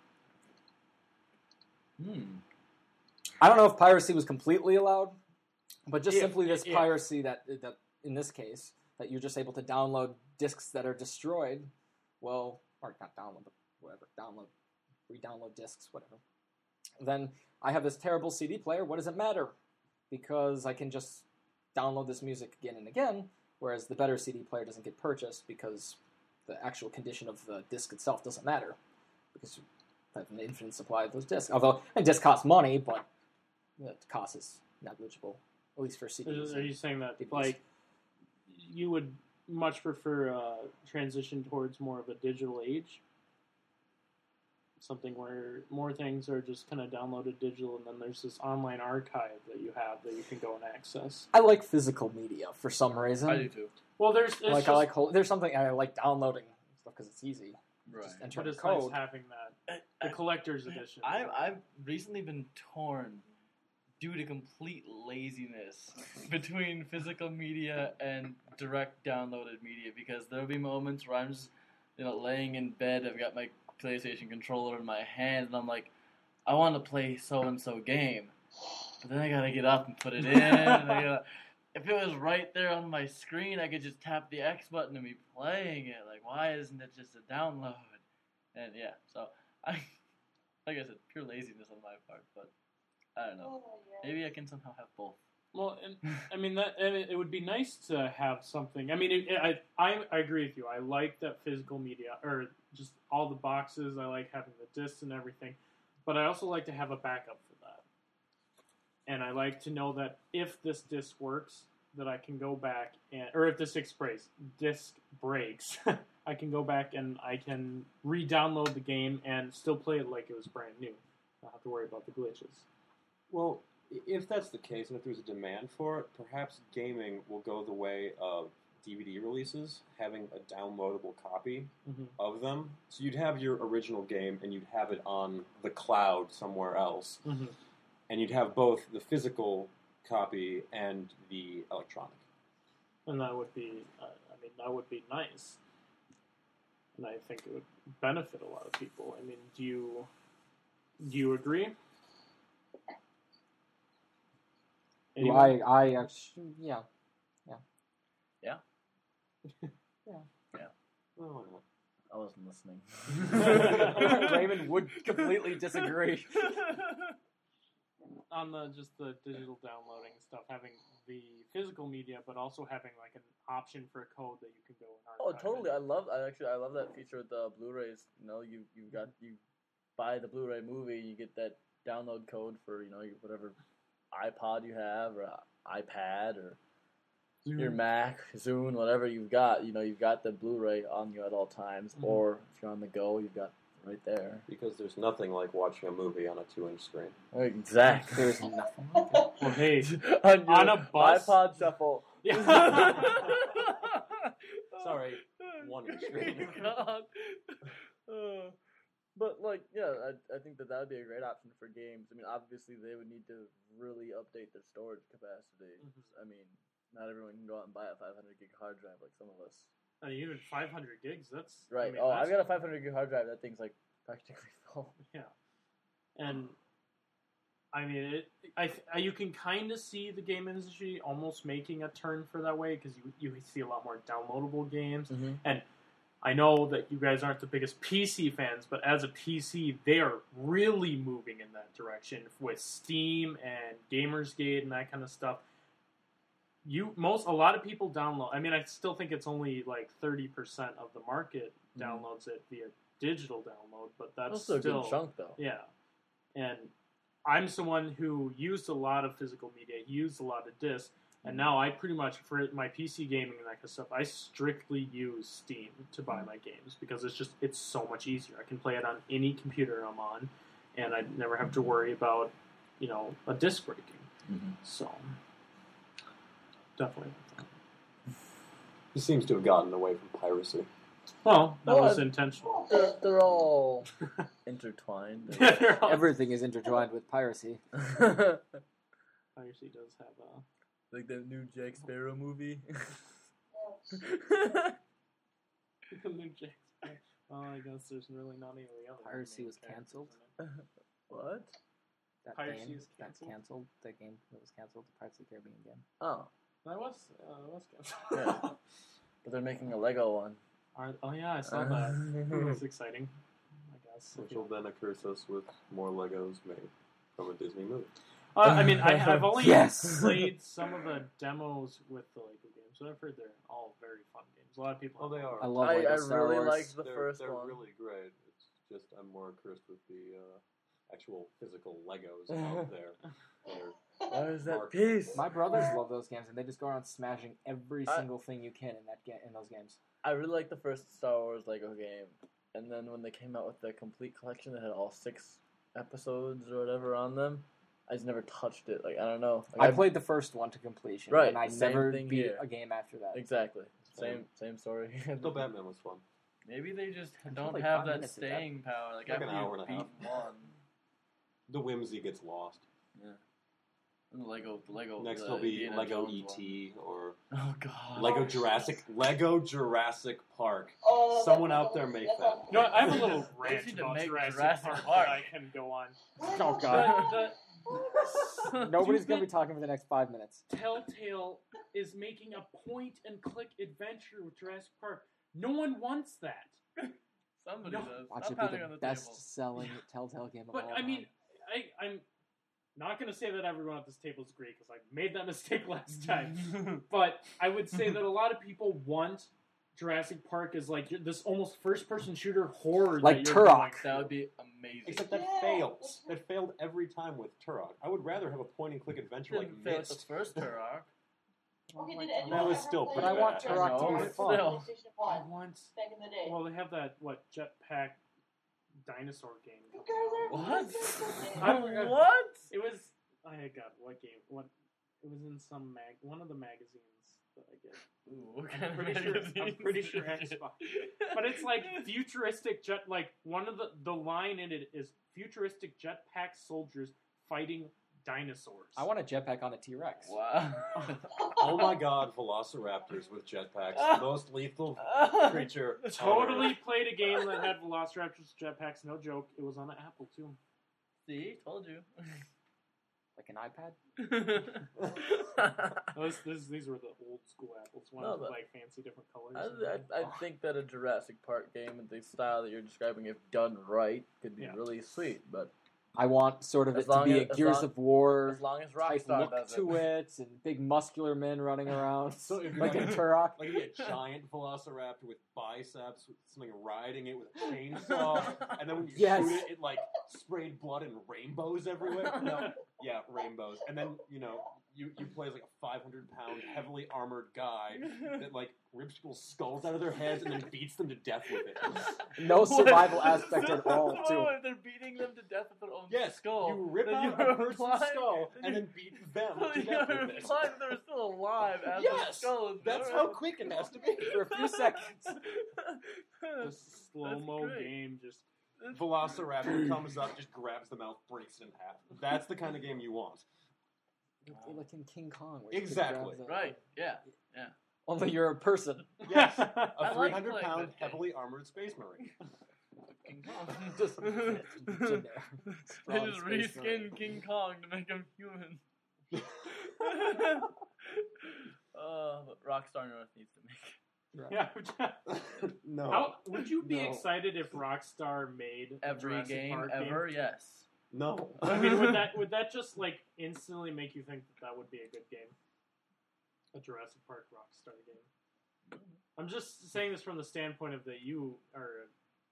Speaker 2: Hmm.
Speaker 3: I don't know if piracy was completely allowed, but just
Speaker 1: If-
Speaker 3: simply this
Speaker 1: if-
Speaker 3: piracy that that in this case that you're just able to download discs that are destroyed. Well, or not download, but whatever, download, re-download discs, whatever. Then I have this terrible C D player. What does it matter? Because I can just download this music again and again. Whereas the better C D player doesn't get purchased because the actual condition of the disc itself doesn't matter because you have an infinite supply of those discs. Although a disc costs money, but the cost is negligible, at least for C Ds.
Speaker 1: Are you saying that
Speaker 3: D V Ds.
Speaker 1: like you would much prefer uh, transition towards more of a digital age? Something where more things are just kind of downloaded digital, and then there's this online archive that you have that you can go and access.
Speaker 3: I like physical media for some reason.
Speaker 2: I do too.
Speaker 1: Well, there's it's
Speaker 3: like
Speaker 1: just,
Speaker 3: I like whole, there's something I like downloading stuff because it's easy.
Speaker 2: Right.
Speaker 3: Just enter
Speaker 1: but
Speaker 3: the
Speaker 1: it's
Speaker 3: code.
Speaker 1: nice having that
Speaker 2: I,
Speaker 1: the collector's edition.
Speaker 2: I, I've recently been torn due to complete laziness between physical media and direct downloaded media because there'll be moments where I'm just, you know, laying in bed, I've got my PlayStation controller in my hand, and I'm like, I want to play so-and-so game, but then I gotta get up and put it in, and I gotta, if it was right there on my screen, I could just tap the X button and be playing it. Like, why isn't it just a download? And yeah, so I, like I said, pure laziness on my part, but I don't know.
Speaker 4: Oh, yeah.
Speaker 2: Maybe I can somehow have both.
Speaker 1: Well, and, I mean that, and it, it would be nice to have something. I mean, it, it, I, I I agree with you. I like that physical media, or just all the boxes. I like having the discs and everything, but I also like to have a backup for that. And I like to know that if this disc works, that I can go back and, or if this disc breaks, disc breaks, I can go back and I can re-download the game and still play it like it was brand new. Not have to worry about the glitches.
Speaker 5: Well, i- if that's the case, and if there's a demand for it, perhaps gaming will go the way of D V D releases, having a downloadable copy
Speaker 1: Mm-hmm.
Speaker 5: of them. So you'd have your original game, and you'd have it on the cloud somewhere else,
Speaker 1: Mm-hmm.
Speaker 5: and you'd have both the physical copy and the electronic.
Speaker 1: and that would be, uh, I mean, that would be nice, and I think it would benefit a lot of people. I mean, do you do you agree?
Speaker 3: Well, I, I actually, yeah.
Speaker 2: Yeah.
Speaker 3: Yeah.
Speaker 2: Yeah.
Speaker 5: Oh, no.
Speaker 2: I wasn't listening.
Speaker 3: Raymond would completely disagree.
Speaker 1: On the just the digital downloading stuff, having the physical media, but also having like an option for a code that you can go and
Speaker 2: Oh,
Speaker 1: archive.
Speaker 2: totally!
Speaker 1: it.
Speaker 2: I love. I actually, I love that feature with the Blu-rays. You know, you you got you buy the Blu-ray movie, you get that download code for you know your whatever iPod you have or iPad or your Mac, Zune, whatever you've got. You know, you've got the Blu-ray on you at all times,
Speaker 1: Mhm.
Speaker 2: or if you're on the go, you've got it right there.
Speaker 5: Because there's nothing like watching a movie on a two-inch screen.
Speaker 2: Exactly.
Speaker 3: There's nothing like it.
Speaker 1: Well, hey,
Speaker 2: on, your
Speaker 1: on a bus-
Speaker 2: iPod Shuffle.
Speaker 1: yeah.
Speaker 5: Sorry, one-inch screen.
Speaker 2: God. Uh, but like, yeah, I, I think that that would be a great option for games. I mean, obviously they would need to really update their storage capacity.
Speaker 1: Mhm.
Speaker 2: I mean, not everyone can go out and buy a five hundred gig hard drive like some of us.
Speaker 1: I mean, even five hundred gigs. That's
Speaker 2: Right.
Speaker 1: I mean,
Speaker 2: oh,
Speaker 1: that's,
Speaker 2: I've got a five hundred gig hard drive. That thing's like practically full.
Speaker 1: Yeah, and I mean, it, I, I you can kind of see the game industry almost making a turn for that way because you you see a lot more downloadable games.
Speaker 2: Mm-hmm.
Speaker 1: And I know that you guys aren't the biggest P C fans, but as a P C, they are really moving in that direction with Steam and Gamersgate and that kind of stuff. You most a lot of people download. I mean, I still think it's only like thirty percent of the market downloads it via digital download, but that's
Speaker 2: That's still
Speaker 1: still
Speaker 2: a good chunk, though.
Speaker 1: yeah. And I'm someone who used a lot of physical media, used a lot of discs, and now I pretty much, for my P C gaming and that kind of stuff, I strictly use Steam to buy my games because it's just, it's so much easier. I can play it on any computer I'm on, and I never have to worry about, you know, a disc breaking.
Speaker 2: Mm-hmm.
Speaker 1: So, definitely.
Speaker 5: He seems to have gotten away from piracy.
Speaker 1: Well, that
Speaker 2: Well,
Speaker 1: was
Speaker 2: I-
Speaker 1: intentional.
Speaker 2: They're, they're all intertwined.
Speaker 1: They're all-
Speaker 3: Everything is intertwined with piracy.
Speaker 2: like
Speaker 1: Piracy does have a...
Speaker 2: the new Jack Sparrow movie.
Speaker 1: the new Jack Sparrow. Well, I guess there's really not any other.
Speaker 3: Piracy
Speaker 1: main
Speaker 3: was
Speaker 1: characters
Speaker 3: cancelled?
Speaker 1: in it.
Speaker 2: What?
Speaker 3: That
Speaker 1: Piracy
Speaker 3: game
Speaker 1: is
Speaker 3: that's
Speaker 1: cancelled?
Speaker 3: canceled. The game that was canceled, the Pirates of the Caribbean game.
Speaker 2: Oh,
Speaker 1: That was, uh, that was canceled.
Speaker 2: Yeah. but they're making a Lego one.
Speaker 1: Are- oh yeah, I saw that. That's exciting. I guess.
Speaker 5: Which will then curse us with more Legos made from a Disney movie.
Speaker 1: Uh, I mean, I, I've only
Speaker 3: Yes.
Speaker 1: played some of the demos with the Lego games, but I've heard they're all very fun games. A lot of people.
Speaker 5: Oh, they are.
Speaker 3: I love
Speaker 2: I,
Speaker 3: Lego
Speaker 2: I
Speaker 3: Star
Speaker 2: really
Speaker 3: Wars.
Speaker 2: liked the
Speaker 5: they're,
Speaker 2: first
Speaker 5: they're
Speaker 2: one.
Speaker 5: really great. It's just I'm more cursed with the uh, actual physical Legos out there. They're,
Speaker 2: Where is that
Speaker 5: Mark.
Speaker 2: piece?
Speaker 3: My brothers love those games, and they just go around smashing every
Speaker 2: I-
Speaker 3: single thing you can in that ga- in those games.
Speaker 2: I really liked the first Star Wars Lego game, and then when they came out with the complete collection that had all six episodes or whatever on them, I just never touched it. Like I don't know. Like,
Speaker 3: I played the first one to completion,
Speaker 2: Right,
Speaker 3: and I
Speaker 2: same
Speaker 3: never
Speaker 2: thing
Speaker 3: beat
Speaker 2: here.
Speaker 3: a game after that.
Speaker 2: exactly same
Speaker 5: Same.
Speaker 2: same story.
Speaker 5: the Batman was fun.
Speaker 2: Maybe they just
Speaker 3: I
Speaker 2: don't
Speaker 3: played
Speaker 2: have
Speaker 3: five
Speaker 2: that
Speaker 3: minutes of that.
Speaker 2: staying power. Like,
Speaker 5: Like
Speaker 2: after
Speaker 5: an hour
Speaker 2: you
Speaker 5: and a half.
Speaker 2: beat one,
Speaker 5: The whimsy gets lost.
Speaker 2: and the Lego, the Lego.
Speaker 5: Next
Speaker 2: the
Speaker 5: will be
Speaker 2: Indiana
Speaker 5: Lego
Speaker 2: Jones
Speaker 5: E T or
Speaker 2: one. Oh God.
Speaker 5: Lego Jurassic Lego Jurassic Park.
Speaker 4: Oh,
Speaker 5: Someone
Speaker 4: that's-
Speaker 5: out there make
Speaker 4: that's
Speaker 5: that.
Speaker 4: all-
Speaker 1: You know, what, I have a little
Speaker 2: They
Speaker 1: rant
Speaker 2: need to
Speaker 1: about
Speaker 2: make
Speaker 1: Jurassic,
Speaker 2: Jurassic
Speaker 1: Park,
Speaker 2: Park.
Speaker 1: that I can go on.
Speaker 3: Oh god!
Speaker 1: The,
Speaker 3: Nobody's
Speaker 1: Dude,
Speaker 3: gonna
Speaker 1: the-
Speaker 3: be talking for the next five minutes.
Speaker 1: the Telltale is making a point-and-click adventure with Jurassic Park. No one wants that.
Speaker 2: Somebody
Speaker 1: No.
Speaker 2: does.
Speaker 3: Watch
Speaker 2: Stop
Speaker 3: it be
Speaker 2: pounding on
Speaker 3: the
Speaker 2: the table.
Speaker 3: best-selling Telltale game of
Speaker 1: But
Speaker 3: all
Speaker 1: I mean,
Speaker 3: time.
Speaker 1: I, I'm not going to say that everyone at this table is great because I made that mistake last time. But I would say that a lot of people want Jurassic Park as like this almost first-person shooter horror,
Speaker 3: Like
Speaker 1: that you're
Speaker 3: Turok.
Speaker 1: going
Speaker 2: That
Speaker 1: through.
Speaker 2: would be amazing.
Speaker 5: Except that
Speaker 4: Yeah.
Speaker 5: fails. That failed every time with Turok. I would rather have a point and click adventure like
Speaker 2: Didn't fail at the
Speaker 5: Myst.
Speaker 2: first Turok.
Speaker 4: Okay,
Speaker 1: Like,
Speaker 4: did anyone
Speaker 5: That was
Speaker 4: ever
Speaker 5: still
Speaker 4: play
Speaker 5: pretty
Speaker 3: But I want
Speaker 5: bad.
Speaker 3: Turok to
Speaker 2: I
Speaker 3: be
Speaker 2: know,
Speaker 3: fun.
Speaker 2: still.
Speaker 4: PlayStation
Speaker 1: I
Speaker 4: one
Speaker 1: want.
Speaker 4: back in the day.
Speaker 1: Well, they have that what jetpack dinosaur game.
Speaker 4: You guys are-
Speaker 2: What?
Speaker 1: I-
Speaker 2: what?
Speaker 1: It was. I got what game? What? It was in some mag. One of the magazines that I get.
Speaker 2: Ooh, what
Speaker 1: I'm
Speaker 2: kind of
Speaker 1: pretty sure. I'm
Speaker 2: magazines
Speaker 1: pretty
Speaker 2: is
Speaker 1: sure
Speaker 2: it?
Speaker 1: Xbox. But it's like futuristic jet. Like one of the the line in it is futuristic jetpack soldiers fighting dinosaurs.
Speaker 3: I want a jetpack on a T-Rex.
Speaker 2: Wow.
Speaker 5: Oh my god, Velociraptors with jetpacks. Most lethal creature. on
Speaker 1: Totally
Speaker 5: Earth.
Speaker 1: played a game that had Velociraptors jetpacks. No joke. It was on the Apple too.
Speaker 2: See, told you.
Speaker 3: Like an iPad?
Speaker 1: Those, this, these were the old school Apples. Ones
Speaker 2: No,
Speaker 1: with
Speaker 2: but-
Speaker 1: like fancy different colors.
Speaker 2: I, I, I think that a Jurassic Park game with the style that you're describing, if done right, could be
Speaker 1: Yeah.
Speaker 2: really sweet. But
Speaker 3: I want sort of
Speaker 2: As
Speaker 3: it to
Speaker 2: long
Speaker 3: be
Speaker 2: as-
Speaker 3: a
Speaker 2: as
Speaker 3: Gears
Speaker 2: long-
Speaker 3: of War
Speaker 2: as long as
Speaker 3: type
Speaker 2: Rockstar
Speaker 3: look
Speaker 2: does
Speaker 3: to
Speaker 2: it.
Speaker 3: it, and big muscular men running around,
Speaker 5: So if
Speaker 3: like
Speaker 5: you're
Speaker 3: in
Speaker 5: like-
Speaker 3: Turok.
Speaker 5: Like you get a giant Velociraptor with biceps, with something riding it with a chainsaw, and then when you
Speaker 3: Yes.
Speaker 5: shoot it, it like sprayed blood and rainbows everywhere. No, yeah, rainbows. And then you know you, you play as like a five hundred pound heavily armored guy that like rips people's skulls out of their heads and then beats them to death with it.
Speaker 3: No survival
Speaker 2: What?
Speaker 3: aspect at all,
Speaker 2: Wait,
Speaker 3: too.
Speaker 2: wait, they're beating them to death with their own
Speaker 5: Yes,
Speaker 2: skull.
Speaker 5: you rip
Speaker 2: Then
Speaker 5: out
Speaker 2: you're
Speaker 5: a person's
Speaker 2: implying-
Speaker 5: skull
Speaker 2: then
Speaker 5: and
Speaker 2: you-
Speaker 5: then beat them
Speaker 2: Well,
Speaker 5: to
Speaker 2: you're
Speaker 5: death with it.
Speaker 2: implying they're still alive as
Speaker 5: Yes,
Speaker 2: the skull is
Speaker 5: That's
Speaker 2: there.
Speaker 5: how quick it has to be.
Speaker 3: For a few seconds.
Speaker 1: This slow mo
Speaker 2: great.
Speaker 1: game just.
Speaker 5: Velociraptor comes up, just grabs the mouth, breaks it in half. That's the kind of game you want.
Speaker 3: Like in King Kong. Where you could
Speaker 5: Exactly.
Speaker 3: grab the-
Speaker 2: Right, yeah.
Speaker 3: Only you're a person.
Speaker 5: Yes,
Speaker 2: I
Speaker 5: a
Speaker 2: like
Speaker 5: three hundred
Speaker 2: playing
Speaker 5: pound,
Speaker 2: that game.
Speaker 5: heavily armored space marine.
Speaker 2: King Kong.
Speaker 3: Just
Speaker 2: they
Speaker 3: Strong
Speaker 2: just
Speaker 3: space marine.
Speaker 2: reskin King Kong to make him human. uh, but Rockstar North needs to make
Speaker 1: Yeah.
Speaker 5: no.
Speaker 1: How, would you be
Speaker 5: No.
Speaker 1: excited if Rockstar made a
Speaker 2: every
Speaker 1: Jurassic
Speaker 2: game
Speaker 1: Park
Speaker 2: ever.
Speaker 1: Game?
Speaker 2: Yes.
Speaker 5: No.
Speaker 1: I mean, would that would that just like instantly make you think that that would be a good game? A Jurassic Park Rockstar game. I'm just saying this from the standpoint of that you are a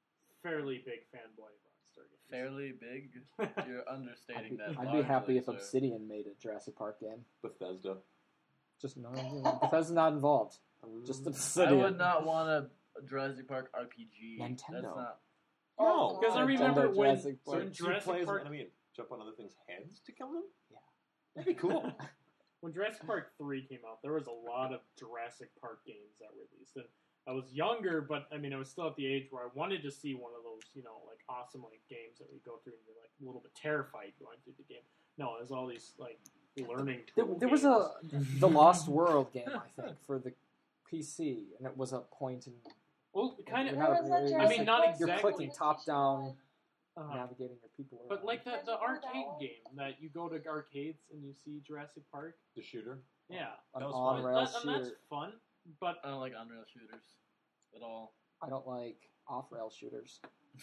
Speaker 1: fairly big fanboy of Rockstar games.
Speaker 2: Fairly big. You're understating
Speaker 3: I'd be,
Speaker 2: that.
Speaker 3: I'd be happy
Speaker 2: largely,
Speaker 3: if
Speaker 2: sir.
Speaker 3: Obsidian made a Jurassic Park game.
Speaker 5: Bethesda.
Speaker 3: Just no, Bethesda's not involved. Just
Speaker 5: Mm.
Speaker 2: I
Speaker 3: Obsidian.
Speaker 2: would not want a Jurassic Park R P G.
Speaker 3: Nintendo.
Speaker 2: That's not.
Speaker 5: No,
Speaker 1: Because I
Speaker 3: Nintendo
Speaker 1: remember when,
Speaker 3: Jurassic
Speaker 5: So
Speaker 3: Park.
Speaker 1: when
Speaker 5: do you play
Speaker 1: Jurassic
Speaker 5: as
Speaker 1: Park
Speaker 5: an enemy and jump on other things' heads to kill them?
Speaker 3: Yeah.
Speaker 5: That'd be cool.
Speaker 1: when Jurassic Park three came out, there was a lot of Jurassic Park games that were released, and I was younger, but I mean, I was still at the age where I wanted to see one of those, you know, like awesome like games that we go through and you're like a little bit terrified going through the game. No, there's all these like learning.
Speaker 3: There,
Speaker 1: tool
Speaker 3: there was
Speaker 1: games.
Speaker 3: a the Lost World game, I think, for the P C, and it was a point and
Speaker 1: well, kind of.
Speaker 3: You're not-
Speaker 4: Or was that
Speaker 3: you're-
Speaker 1: I mean, not
Speaker 3: you're
Speaker 1: exactly.
Speaker 3: clicking top down,
Speaker 1: Uh,
Speaker 3: navigating your people around.
Speaker 1: but like the, the
Speaker 4: Jurassic Park
Speaker 1: arcade
Speaker 4: one?
Speaker 1: game that you go to arcades and you see Jurassic Park.
Speaker 5: The shooter.
Speaker 1: Yeah,
Speaker 3: an
Speaker 5: that was fun.
Speaker 3: on-rail
Speaker 1: that, and that's
Speaker 3: shooter.
Speaker 1: fun. But
Speaker 2: I don't like on-rail shooters at all.
Speaker 3: I don't like off-rail shooters.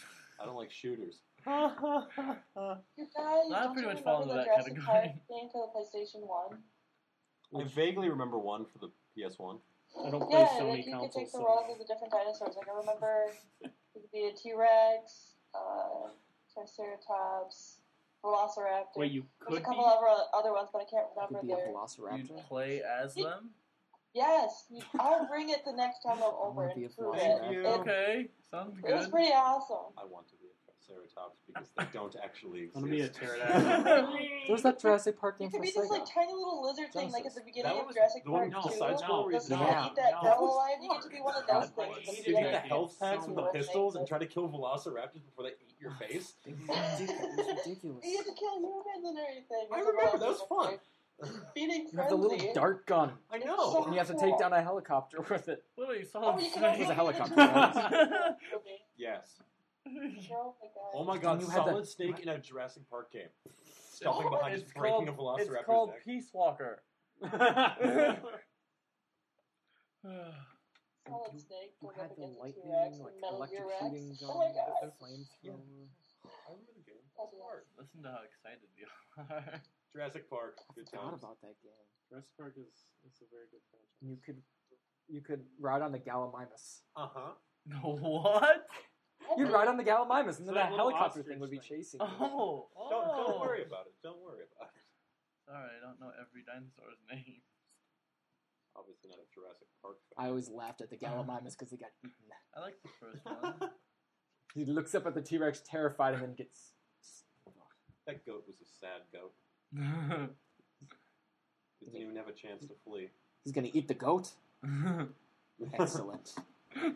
Speaker 5: I don't like shooters.
Speaker 4: You guys,
Speaker 2: I
Speaker 4: don't
Speaker 2: pretty
Speaker 4: you
Speaker 2: much fall
Speaker 4: remember
Speaker 2: into
Speaker 4: the
Speaker 2: that
Speaker 4: Jurassic
Speaker 2: category.
Speaker 4: Park game for the PlayStation One?
Speaker 5: I vaguely remember one for the P S one.
Speaker 1: I don't play
Speaker 4: Yeah,
Speaker 1: Sony
Speaker 4: like you could take
Speaker 1: consoles.
Speaker 4: the
Speaker 1: So.
Speaker 4: world of the different dinosaurs. Like I remember, it could be a T Rex, uh, Triceratops, Velociraptor.
Speaker 1: Wait, you
Speaker 4: There's a
Speaker 1: could
Speaker 4: couple
Speaker 1: be.
Speaker 4: other other ones, but I can't
Speaker 3: It
Speaker 4: remember
Speaker 3: could be a
Speaker 4: their.
Speaker 2: You
Speaker 3: Velociraptor.
Speaker 2: play as them?
Speaker 4: Yes, you- I'll bring it the next time I'm over
Speaker 3: wanna
Speaker 4: and
Speaker 3: be a
Speaker 4: prove
Speaker 3: Velociraptor.
Speaker 4: it.
Speaker 5: you.
Speaker 4: It,
Speaker 2: Okay, sounds
Speaker 4: it was
Speaker 2: good.
Speaker 4: pretty awesome.
Speaker 5: I want to be a Triceratops because they don't actually exist.
Speaker 1: I'm gonna be a pterodactyl.
Speaker 3: There was that Jurassic Park game
Speaker 4: You
Speaker 3: for
Speaker 4: could be this
Speaker 3: Sega.
Speaker 4: like tiny little lizard thing, like at the beginning
Speaker 5: That
Speaker 4: of
Speaker 5: was
Speaker 4: Jurassic
Speaker 5: the one
Speaker 4: Park
Speaker 5: with the
Speaker 4: two.
Speaker 5: side scroll where you
Speaker 4: The
Speaker 5: had
Speaker 3: to-
Speaker 4: yeah.
Speaker 3: Yeah.
Speaker 4: eat that
Speaker 1: No.
Speaker 4: devil alive. You get to be one of those
Speaker 3: God,
Speaker 4: things.
Speaker 1: I
Speaker 4: at the
Speaker 5: You
Speaker 1: hated
Speaker 5: get
Speaker 4: beginning.
Speaker 5: the
Speaker 1: that
Speaker 5: health
Speaker 1: game
Speaker 5: packs
Speaker 1: so
Speaker 5: with the
Speaker 1: much.
Speaker 5: pistols and try to kill velociraptors before they eat your face.
Speaker 3: It was ridiculous. It was ridiculous.
Speaker 4: You get to kill humans and everything.
Speaker 5: I
Speaker 4: As a
Speaker 5: remember, that was
Speaker 4: Velociraptor.
Speaker 5: fun.
Speaker 4: Beating
Speaker 3: You have the little
Speaker 4: Frenzy.
Speaker 3: dart gun,
Speaker 5: I
Speaker 4: It's
Speaker 5: know.
Speaker 4: so
Speaker 3: and you have to take down a helicopter with it.
Speaker 2: Literally, you saw
Speaker 4: Oh,
Speaker 2: him
Speaker 4: you can
Speaker 2: swing.
Speaker 3: It was a
Speaker 4: also-
Speaker 3: helicopter, right?
Speaker 5: Yes.
Speaker 4: Oh my god.
Speaker 5: Oh my god,
Speaker 3: And you had
Speaker 5: Solid
Speaker 3: the-
Speaker 5: Snake in a Jurassic Park game. Stopping
Speaker 2: Oh,
Speaker 5: behind,
Speaker 2: it's
Speaker 5: just breaking
Speaker 2: called,
Speaker 5: a velociraptor's
Speaker 2: It's called
Speaker 5: neck.
Speaker 2: Peace Walker.
Speaker 4: Solid Snake
Speaker 3: You
Speaker 4: goes
Speaker 3: had
Speaker 4: up
Speaker 3: the
Speaker 4: against
Speaker 3: lightning,
Speaker 4: T-Rex
Speaker 3: like
Speaker 4: and Metal Gear
Speaker 3: electrocuting
Speaker 4: Rex.
Speaker 3: gun,
Speaker 4: Oh my god.
Speaker 3: the flamethrower.
Speaker 5: I remember the game.
Speaker 4: That's
Speaker 5: It's hard.
Speaker 2: Listen to how excited you are.
Speaker 5: Jurassic Park.
Speaker 3: I
Speaker 5: Good
Speaker 3: forgot
Speaker 5: times.
Speaker 3: about that game.
Speaker 1: Jurassic Park is, is a very good franchise.
Speaker 3: And you could you could ride on the Gallimimus.
Speaker 5: Uh huh.
Speaker 2: What?
Speaker 3: You'd ride on the Gallimimus, and
Speaker 1: It's
Speaker 3: then
Speaker 1: like
Speaker 3: that
Speaker 1: a little
Speaker 3: helicopter
Speaker 1: ostrich
Speaker 3: thing would be
Speaker 1: thing.
Speaker 3: chasing you.
Speaker 2: Oh, oh.
Speaker 5: Don't, don't worry about it. Don't worry about it.
Speaker 2: Sorry, I don't know every dinosaur's name.
Speaker 5: Obviously not a Jurassic Park fan.
Speaker 3: I always laughed at the Gallimimus because he got eaten.
Speaker 2: I like the first one.
Speaker 3: He looks up at the T-Rex terrified and then gets...
Speaker 5: That goat was a sad goat. Didn't even have a chance to flee.
Speaker 3: He's going to eat the goat? Excellent.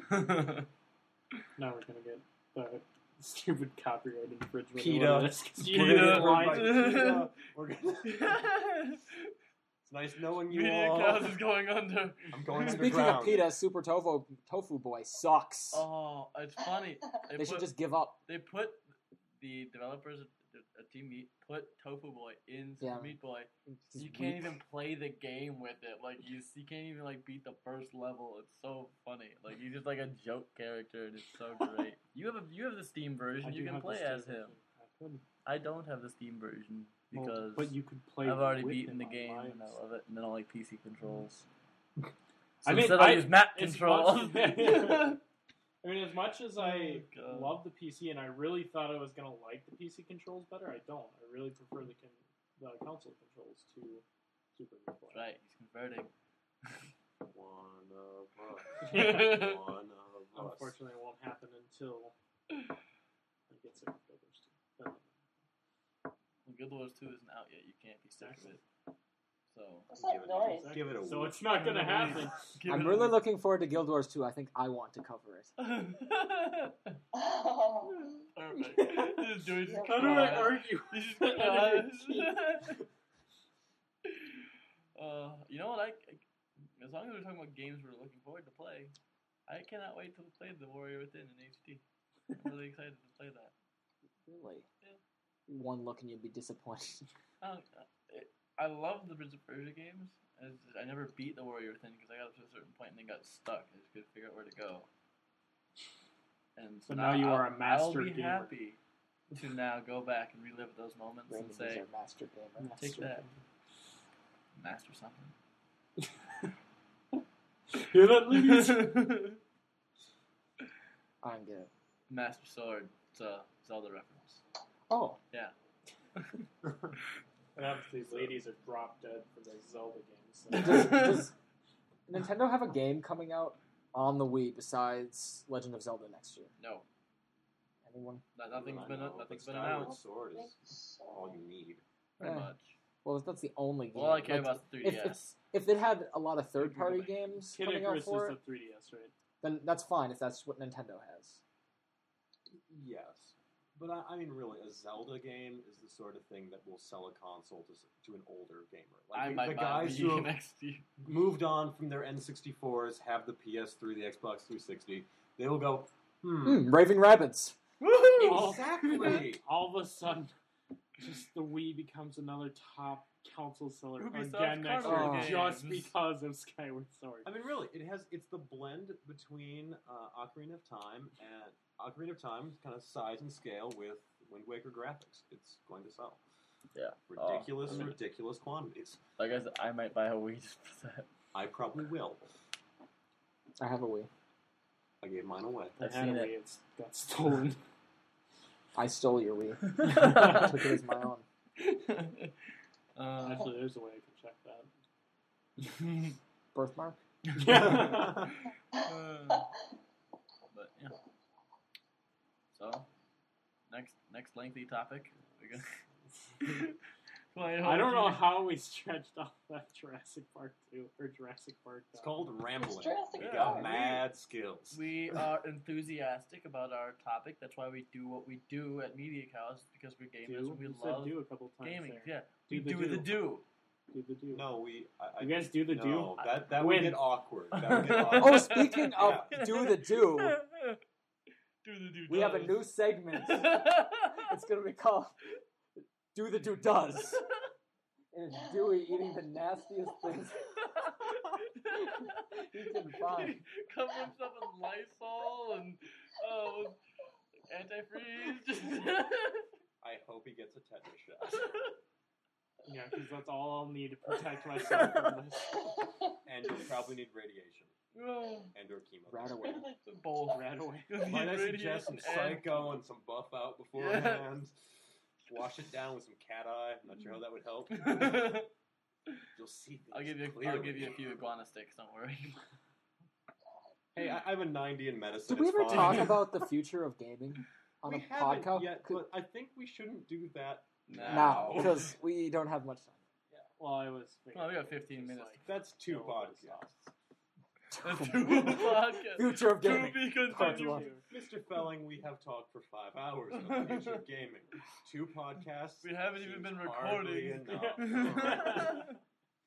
Speaker 1: Now we're gonna get the stupid copyright infringement.
Speaker 5: PETA.
Speaker 1: of this.
Speaker 5: We're gonna get
Speaker 1: PETA.
Speaker 5: fined by PETA. We're gonna- It's nice knowing you
Speaker 2: Media
Speaker 5: all.
Speaker 2: Chaos is going under.
Speaker 5: I'm going
Speaker 3: Speaking
Speaker 5: underground.
Speaker 3: of PETA, Super Tofu Tofu Boy sucks.
Speaker 2: Oh, it's funny. They,
Speaker 3: they
Speaker 2: put,
Speaker 3: should just give up.
Speaker 2: They put the developers at Team Meat put Tofu Boy in Super
Speaker 3: Yeah.
Speaker 2: Meat Boy.
Speaker 3: He's
Speaker 2: You can't
Speaker 3: weak.
Speaker 2: even play the game with it. Like you, you can't even like beat the first level. It's so funny. Like he's just like a joke character, and it's so great. You have a you have the Steam version.
Speaker 1: I
Speaker 2: You
Speaker 1: do
Speaker 2: can
Speaker 1: have
Speaker 2: play
Speaker 1: the
Speaker 2: as
Speaker 1: Steam
Speaker 2: him.
Speaker 1: version. I could.
Speaker 2: I don't have the Steam version
Speaker 1: Well,
Speaker 2: because
Speaker 1: but you could play.
Speaker 2: I've already
Speaker 1: with
Speaker 2: beaten the
Speaker 1: him
Speaker 2: game
Speaker 1: online,
Speaker 2: and I
Speaker 1: so-
Speaker 2: love it, and I don't like P C controls. So
Speaker 1: I mean,
Speaker 2: instead,
Speaker 1: I-
Speaker 2: I use map
Speaker 1: as
Speaker 2: controls.
Speaker 1: much- I mean, as much as I
Speaker 2: Oh, God.
Speaker 1: love the P C and I really thought I was gonna like the P C controls better, I don't. I really prefer the con- the console controls to Super Meat Boy.
Speaker 2: That's right, he's converting.
Speaker 5: One of us.
Speaker 1: Yeah.
Speaker 5: One of us.
Speaker 1: Unfortunately, it won't happen until I get sick of Builders two. But
Speaker 2: Well, Guild Wars two isn't out yet. You can't be sick of it. So
Speaker 4: What's that
Speaker 5: Give it,
Speaker 4: noise?
Speaker 5: a, give it a
Speaker 1: so
Speaker 5: week.
Speaker 1: it's not gonna happen.
Speaker 2: Give
Speaker 3: I'm
Speaker 2: it
Speaker 3: really
Speaker 2: a-
Speaker 3: looking forward to Guild Wars two. I think I want to cover it.
Speaker 4: Oh,
Speaker 2: Perfect. Just do it.
Speaker 1: How do I argue?
Speaker 2: You just
Speaker 1: with
Speaker 2: uh, you know what? I, I as long as we're talking about games we're looking forward to play, I cannot wait to play The Warrior Within in H D. I'm really excited to play that.
Speaker 3: Really?
Speaker 2: Yeah.
Speaker 3: One look and you'd be disappointed.
Speaker 2: I, don't, it, I love the Prince of Persia games. I, just, I never beat The Warrior Within because I got to a certain point and then got stuck. I just couldn't figure out where to go. And
Speaker 1: So now you
Speaker 2: I'll-
Speaker 1: are a master
Speaker 2: I'll be
Speaker 1: gamer.
Speaker 2: happy to now go back and relive those moments
Speaker 3: Raymond
Speaker 2: and say,
Speaker 3: is our master gamer.
Speaker 2: take that. Master something.
Speaker 1: Hear that, ladies?
Speaker 3: I'm good.
Speaker 2: Master Sword. It's a Zelda reference.
Speaker 3: Oh,
Speaker 2: Yeah.
Speaker 1: What happens to these ladies are drop dead for their Zelda games?
Speaker 3: does, does Nintendo have a game coming out on the Wii besides Legend of Zelda next year?
Speaker 2: No.
Speaker 3: Anyone?
Speaker 2: No- Nothing's
Speaker 5: I
Speaker 2: been
Speaker 5: know,
Speaker 2: nothing's
Speaker 5: but
Speaker 2: been
Speaker 5: Skyward
Speaker 2: announced.
Speaker 5: Sword
Speaker 4: I
Speaker 5: is
Speaker 4: think so.
Speaker 5: all you need.
Speaker 2: Pretty
Speaker 3: Eh.
Speaker 2: much.
Speaker 3: Well, that's the only game.
Speaker 2: All I care
Speaker 3: Like,
Speaker 2: about is the three
Speaker 3: if,
Speaker 2: D
Speaker 3: if,
Speaker 2: S.
Speaker 3: if it had a lot of third-party games
Speaker 1: Kid
Speaker 3: coming out
Speaker 1: Icarus is
Speaker 3: for
Speaker 1: the
Speaker 3: it,
Speaker 1: three D S, right?
Speaker 3: then that's fine if that's what Nintendo has.
Speaker 5: Yes. But I, I mean, really, a Zelda game is the sort of thing that will sell a console to, s- to an older gamer. Like
Speaker 2: I
Speaker 5: the,
Speaker 2: might
Speaker 5: the
Speaker 2: buy
Speaker 5: guys
Speaker 2: Wii
Speaker 5: who
Speaker 2: U
Speaker 5: have
Speaker 2: next year.
Speaker 5: moved on from their N sixty-fours, have the P S three, the Xbox three sixty, they will go, hmm,
Speaker 3: Hmm, Raving Rabbids.
Speaker 2: Woohoo!
Speaker 5: exactly.
Speaker 1: All of a sudden, just the Wii becomes another top console seller
Speaker 2: Ubisoft's
Speaker 1: again next
Speaker 3: carnival
Speaker 1: year, just
Speaker 2: games.
Speaker 1: because of Skyward Sword.
Speaker 5: I mean, really, it has it's the blend between uh, Ocarina of Time and Ocarina of Time, kind of size and scale with Wind Waker graphics. It's going to sell.
Speaker 2: Yeah.
Speaker 5: Ridiculous,
Speaker 2: Oh.
Speaker 5: ridiculous quantities.
Speaker 2: Like I said, I might buy a Wii just for that.
Speaker 5: I probably will.
Speaker 3: I have a Wii.
Speaker 5: I gave mine away.
Speaker 1: I
Speaker 2: I've
Speaker 1: had
Speaker 2: seen
Speaker 1: a
Speaker 2: it.
Speaker 1: Wii, it's got stolen.
Speaker 3: I stole your Wii. Took it as my own.
Speaker 2: uh,
Speaker 1: Actually, there's a way I can check that.
Speaker 3: Birthmark?
Speaker 1: Yeah.
Speaker 2: uh, but yeah. So, next next lengthy topic. We're gonna
Speaker 1: I don't know how we stretched off that Jurassic Park two or Jurassic Park.
Speaker 5: It's called rambling.
Speaker 4: Jurassic
Speaker 5: We
Speaker 2: Yeah.
Speaker 5: got
Speaker 4: Park.
Speaker 5: mad skills.
Speaker 2: We are enthusiastic about our topic. That's why we do what we do at Media Cows, because we're gamers
Speaker 1: Do.
Speaker 2: and we
Speaker 1: You
Speaker 2: love
Speaker 1: said do a couple times
Speaker 2: gaming.
Speaker 1: there.
Speaker 2: Yeah,
Speaker 1: Do
Speaker 2: we
Speaker 1: the
Speaker 2: do the
Speaker 1: do.
Speaker 2: do.
Speaker 1: Do the do.
Speaker 5: No, we. I, I,
Speaker 1: You guys do the
Speaker 5: no,
Speaker 1: do.
Speaker 5: that that
Speaker 1: When?
Speaker 5: would get awkward. That would get awkward.
Speaker 3: Oh, speaking of do the do,
Speaker 2: do the do.
Speaker 3: we have a new segment. It's going to be called Do the Do Does. And it's Dewey eating the nastiest things he can find.
Speaker 2: Cover himself in Lysol and uh, antifreeze.
Speaker 5: I hope he gets a tetanus shot.
Speaker 1: Yeah, because that's all I'll need to protect myself from this.
Speaker 5: And you'll probably need radiation.
Speaker 2: Oh,
Speaker 5: And or chemo.
Speaker 3: Right away.
Speaker 2: both.
Speaker 1: Right away.
Speaker 5: Might I suggest some
Speaker 2: Radiation and-
Speaker 5: Psycho and some Buff Out beforehand? Wash it down with some Cat Eye. I'm not sure how that would help. You'll see things
Speaker 2: I'll give you.
Speaker 5: clearly.
Speaker 2: I'll give you a few iguana sticks. Don't worry.
Speaker 5: Hey, I, I have a ninety in medicine.
Speaker 3: Did we
Speaker 5: it's
Speaker 3: ever
Speaker 5: fine.
Speaker 3: talk about the future of gaming on
Speaker 5: We
Speaker 3: a
Speaker 5: haven't
Speaker 3: podcast?
Speaker 5: yet,
Speaker 3: Could-
Speaker 5: but I think we shouldn't do that
Speaker 3: now, because we don't have much time.
Speaker 1: Well, I was.
Speaker 2: Well, we got fifteen
Speaker 1: Just
Speaker 2: minutes.
Speaker 1: like-
Speaker 5: That's two
Speaker 1: No, it's
Speaker 5: podcasts.
Speaker 2: Let's do a podcast.
Speaker 3: Future of
Speaker 2: To
Speaker 3: gaming.
Speaker 2: be
Speaker 3: Part
Speaker 2: continued.
Speaker 3: one.
Speaker 5: Mister Felling, we have talked for five hours about the future of gaming. Two podcasts.
Speaker 2: We haven't even
Speaker 5: seems
Speaker 2: been
Speaker 5: hardly
Speaker 2: recording.
Speaker 5: enough.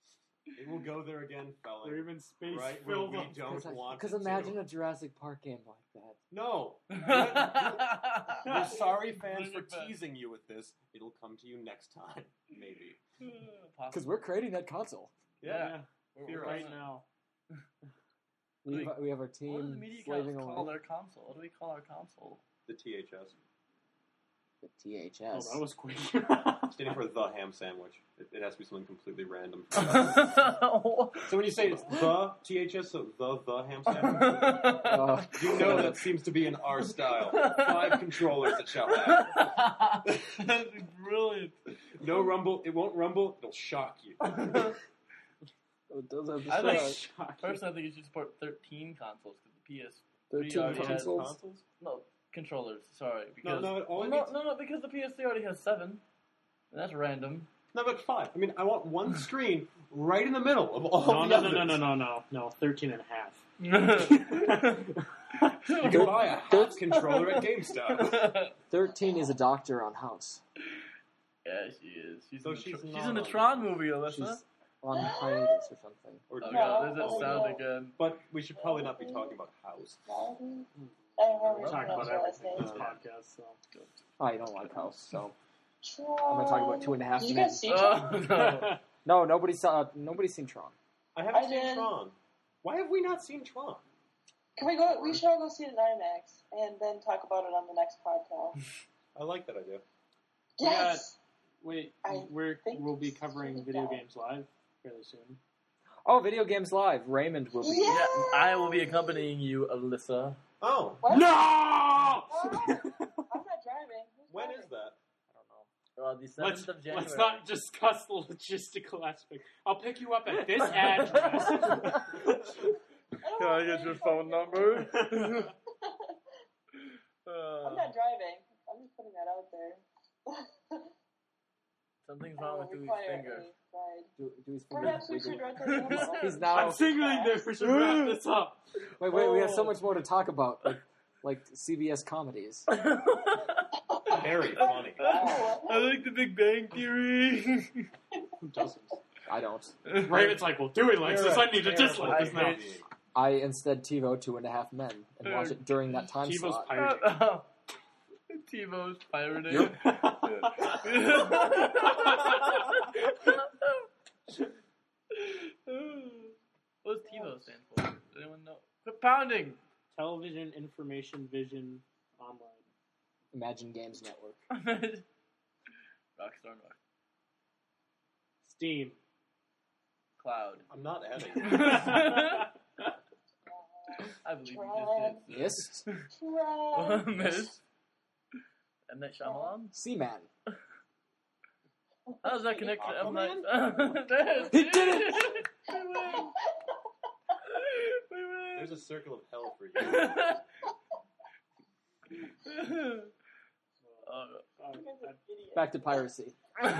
Speaker 5: It will go there again, fella.
Speaker 1: They're even space
Speaker 5: Right where
Speaker 1: filled
Speaker 5: we
Speaker 1: up.
Speaker 5: don't want
Speaker 3: Because
Speaker 5: it
Speaker 3: imagine
Speaker 5: to.
Speaker 3: a Jurassic Park game like that.
Speaker 5: No. We're sorry, fans,
Speaker 2: Bring
Speaker 5: for
Speaker 2: it back.
Speaker 5: teasing you with this. It'll come to you next time, maybe.
Speaker 3: Because we're creating that console.
Speaker 2: Yeah.
Speaker 1: Yeah,
Speaker 2: We're
Speaker 1: right
Speaker 2: gonna-
Speaker 1: now.
Speaker 3: We
Speaker 2: Wait,
Speaker 3: have, we have our
Speaker 2: What do the
Speaker 3: team
Speaker 2: media
Speaker 3: slaving
Speaker 2: guys call
Speaker 3: away.
Speaker 2: their console? What do we call our console?
Speaker 5: The T H S.
Speaker 3: The T H
Speaker 1: Oh,
Speaker 3: S.
Speaker 1: that was quick.
Speaker 5: Standing for the ham sandwich. It, it has to be something completely random.
Speaker 2: uh,
Speaker 5: So when you say it's the T H S, so the the ham sandwich,
Speaker 3: Uh,
Speaker 5: you know that seems to be in our style. Five controllers it shall have.
Speaker 2: That'd be brilliant.
Speaker 5: No rumble. It won't rumble. It'll shock you.
Speaker 3: it does have
Speaker 2: I
Speaker 3: the
Speaker 2: think-
Speaker 3: shot.
Speaker 1: Shocking.
Speaker 2: First, I think you should support thirteen consoles because the P S
Speaker 3: thirteen
Speaker 2: already has
Speaker 3: consoles.
Speaker 5: Consoles?
Speaker 2: no controllers. Sorry,
Speaker 5: No,
Speaker 2: because
Speaker 5: no, it
Speaker 2: well,
Speaker 5: only
Speaker 2: no,
Speaker 5: needs-
Speaker 2: no, no, because the P S three already has seven, and that's random.
Speaker 5: No, but five. I mean, I want one screen right in the middle of all
Speaker 1: No,
Speaker 5: the
Speaker 1: no,
Speaker 5: others.
Speaker 1: no, no, no, no, no, no. Thirteen and a half.
Speaker 5: You can buy a half controller at GameStop.
Speaker 3: Thirteen is a doctor on House.
Speaker 2: Yeah, she is. She's,
Speaker 5: So
Speaker 2: in, the
Speaker 5: she's
Speaker 2: Tr- she's
Speaker 5: not
Speaker 2: in the
Speaker 5: on
Speaker 2: Tron movie, Alyssa.
Speaker 3: She's on hiatus or something.
Speaker 5: Or
Speaker 2: Oh
Speaker 5: two.
Speaker 2: god, there's
Speaker 4: No.
Speaker 2: that sound again.
Speaker 5: But we should probably not be talking about House.
Speaker 4: Melody? I don't remember
Speaker 1: We're talking
Speaker 4: his
Speaker 1: about
Speaker 4: last
Speaker 1: everything in this
Speaker 4: name.
Speaker 1: podcast, so.
Speaker 3: I don't like House, so
Speaker 4: Tron.
Speaker 3: I'm gonna talk about Two and a Half
Speaker 4: Did you
Speaker 3: Men.
Speaker 4: guys see Tron?
Speaker 2: Oh, no.
Speaker 3: No, nobody saw. Nobody's seen Tron.
Speaker 5: I haven't
Speaker 4: I
Speaker 5: seen
Speaker 4: did.
Speaker 5: Tron. Why have we not seen Tron?
Speaker 4: Can we go? We should all go see it in IMAX and then talk about it on the next podcast.
Speaker 5: I like that idea.
Speaker 4: Yes.
Speaker 1: Wait,
Speaker 4: I
Speaker 1: we're,
Speaker 4: think
Speaker 1: we'll be
Speaker 4: so,
Speaker 1: covering video
Speaker 4: yeah.
Speaker 1: games live fairly soon.
Speaker 3: Oh, Video Games Live. Raymond will be.
Speaker 4: Yeah.
Speaker 2: Yeah, I will be accompanying you, Alyssa.
Speaker 5: Oh,
Speaker 4: What?
Speaker 1: No!
Speaker 4: Oh, I'm not driving. Who's
Speaker 5: when
Speaker 4: driving?
Speaker 5: is that?
Speaker 3: I don't know.
Speaker 2: Uh, the seventh
Speaker 1: Let's,
Speaker 2: of January.
Speaker 1: let's not discuss the logistical aspect. I'll pick you up at this address.
Speaker 4: I don't
Speaker 2: Can I
Speaker 4: want
Speaker 2: get
Speaker 4: to
Speaker 2: your
Speaker 4: be
Speaker 2: phone
Speaker 4: fucking-
Speaker 2: number?
Speaker 4: I'm not driving. I'm just putting that out there.
Speaker 2: Something's
Speaker 4: I
Speaker 2: wrong
Speaker 4: don't
Speaker 2: with Dewey's
Speaker 4: require
Speaker 2: finger.
Speaker 4: any ride.
Speaker 3: Do, do his finger
Speaker 4: Perhaps we
Speaker 3: wiggle.
Speaker 4: should rotate the
Speaker 3: He's
Speaker 4: envelope.
Speaker 3: now.
Speaker 1: I'm signaling there. We should wrap this up.
Speaker 3: Wait, wait. We have so
Speaker 2: Oh.
Speaker 3: much more to talk about, like, like C B S comedies.
Speaker 5: Very funny.
Speaker 4: Oh.
Speaker 2: I like the Big Bang Theory.
Speaker 1: Who doesn't?
Speaker 3: I don't.
Speaker 1: Raven's like, well, Dewey likes this. I need to
Speaker 2: Terrible.
Speaker 1: dislike this now.
Speaker 2: hate-
Speaker 3: I instead TiVo Two and a Half Men and watch it during that time
Speaker 1: TiVo's
Speaker 3: slot.
Speaker 1: pirating.
Speaker 2: TiVo's pirating.
Speaker 3: Yep.
Speaker 2: What's TiVo stand for? Does anyone know? Quit pounding!
Speaker 1: Television, information, vision, online.
Speaker 3: Imagine Games Network.
Speaker 2: Rockstar North.
Speaker 1: Steam.
Speaker 2: Cloud.
Speaker 5: I'm not adding.
Speaker 2: I believe
Speaker 4: Tron.
Speaker 2: you
Speaker 3: Mist.
Speaker 4: Tron.
Speaker 2: just did. Miss? M. Night Shyamalan?
Speaker 3: Seaman.
Speaker 2: How does that connect to M. Night?
Speaker 3: He did it!
Speaker 2: We win! We win!
Speaker 5: There's a circle of hell for you.
Speaker 2: Oh,
Speaker 1: Uh,
Speaker 4: You guys are idiots.
Speaker 3: Back to piracy.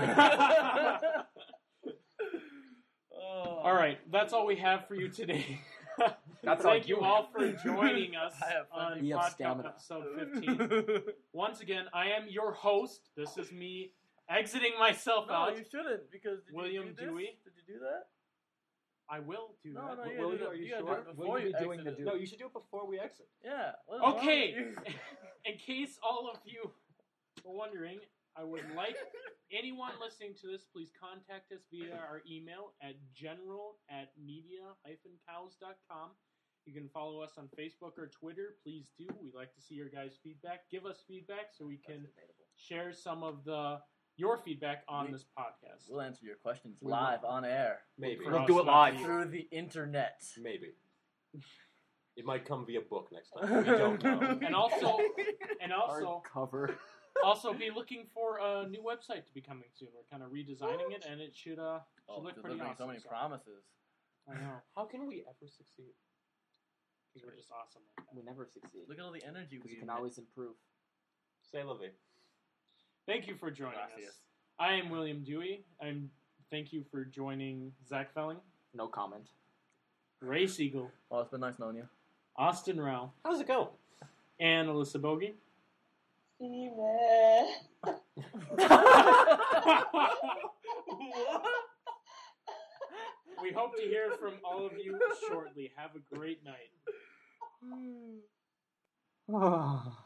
Speaker 2: oh.
Speaker 1: all right, that's all we have for you today.
Speaker 3: That's all
Speaker 1: Thank you
Speaker 3: you
Speaker 1: all for joining us
Speaker 2: I have fun.
Speaker 1: on
Speaker 3: We have
Speaker 1: podcast
Speaker 3: stamina.
Speaker 1: episode fifteen. Once again, I am your host. This is me exiting myself
Speaker 2: No,
Speaker 1: out.
Speaker 2: you shouldn't, because did
Speaker 1: William
Speaker 2: you do this?
Speaker 1: Dewey?
Speaker 2: Did you do that?
Speaker 1: I will do
Speaker 2: No,
Speaker 1: that.
Speaker 2: no, you
Speaker 3: Will
Speaker 2: gotta do
Speaker 3: you-
Speaker 2: that-
Speaker 3: are you
Speaker 2: you gotta do
Speaker 3: sure?
Speaker 2: it
Speaker 3: Will
Speaker 2: before
Speaker 3: you be
Speaker 2: you
Speaker 3: doing
Speaker 2: exit
Speaker 3: the
Speaker 2: it.
Speaker 3: do-
Speaker 5: No, you should do it before we exit.
Speaker 2: Yeah. what is wrong
Speaker 1: Okay,
Speaker 2: with you?
Speaker 1: in case all of you were wondering, I would like anyone listening to this, please contact us via our email at general at media cows dot com. You can follow us on Facebook or Twitter. Please do. We'd like to see your guys' feedback. Give us feedback so we can share some of the your feedback on
Speaker 2: We-
Speaker 1: this podcast.
Speaker 2: We'll answer your questions
Speaker 3: We
Speaker 2: live on air
Speaker 5: Maybe.
Speaker 1: For
Speaker 3: We'll
Speaker 1: us,
Speaker 3: do it
Speaker 1: not
Speaker 3: live.
Speaker 1: you.
Speaker 2: through the internet.
Speaker 5: Maybe. It might come via book next time. We don't know.
Speaker 1: And also, and also,
Speaker 3: Hardcover.
Speaker 1: also be looking for a new website to be coming soon. We're kind of redesigning it, and it should uh should
Speaker 2: Oh,
Speaker 1: look pretty
Speaker 2: delivering
Speaker 1: awesome.
Speaker 2: so many
Speaker 1: so-
Speaker 2: promises.
Speaker 1: I know,
Speaker 5: How can we ever succeed?
Speaker 1: because we're just awesome like that.
Speaker 3: We never succeed.
Speaker 2: Look at all the energy
Speaker 3: Because
Speaker 2: we
Speaker 3: you can
Speaker 2: emit.
Speaker 3: always improve.
Speaker 5: Say la vie.
Speaker 1: Thank you for joining
Speaker 2: Gracias.
Speaker 1: us. I am William Dewey. I'm. Thank you for joining Zach Felling,
Speaker 3: No comment.
Speaker 1: Ray Siegel,
Speaker 2: Well, it's been nice knowing you.
Speaker 1: Austin Rao,
Speaker 5: How's it going?
Speaker 1: and Alyssa Bogie.
Speaker 4: Steven.
Speaker 1: We hope hope to hear from all of you shortly. Have a great night.
Speaker 3: Oh.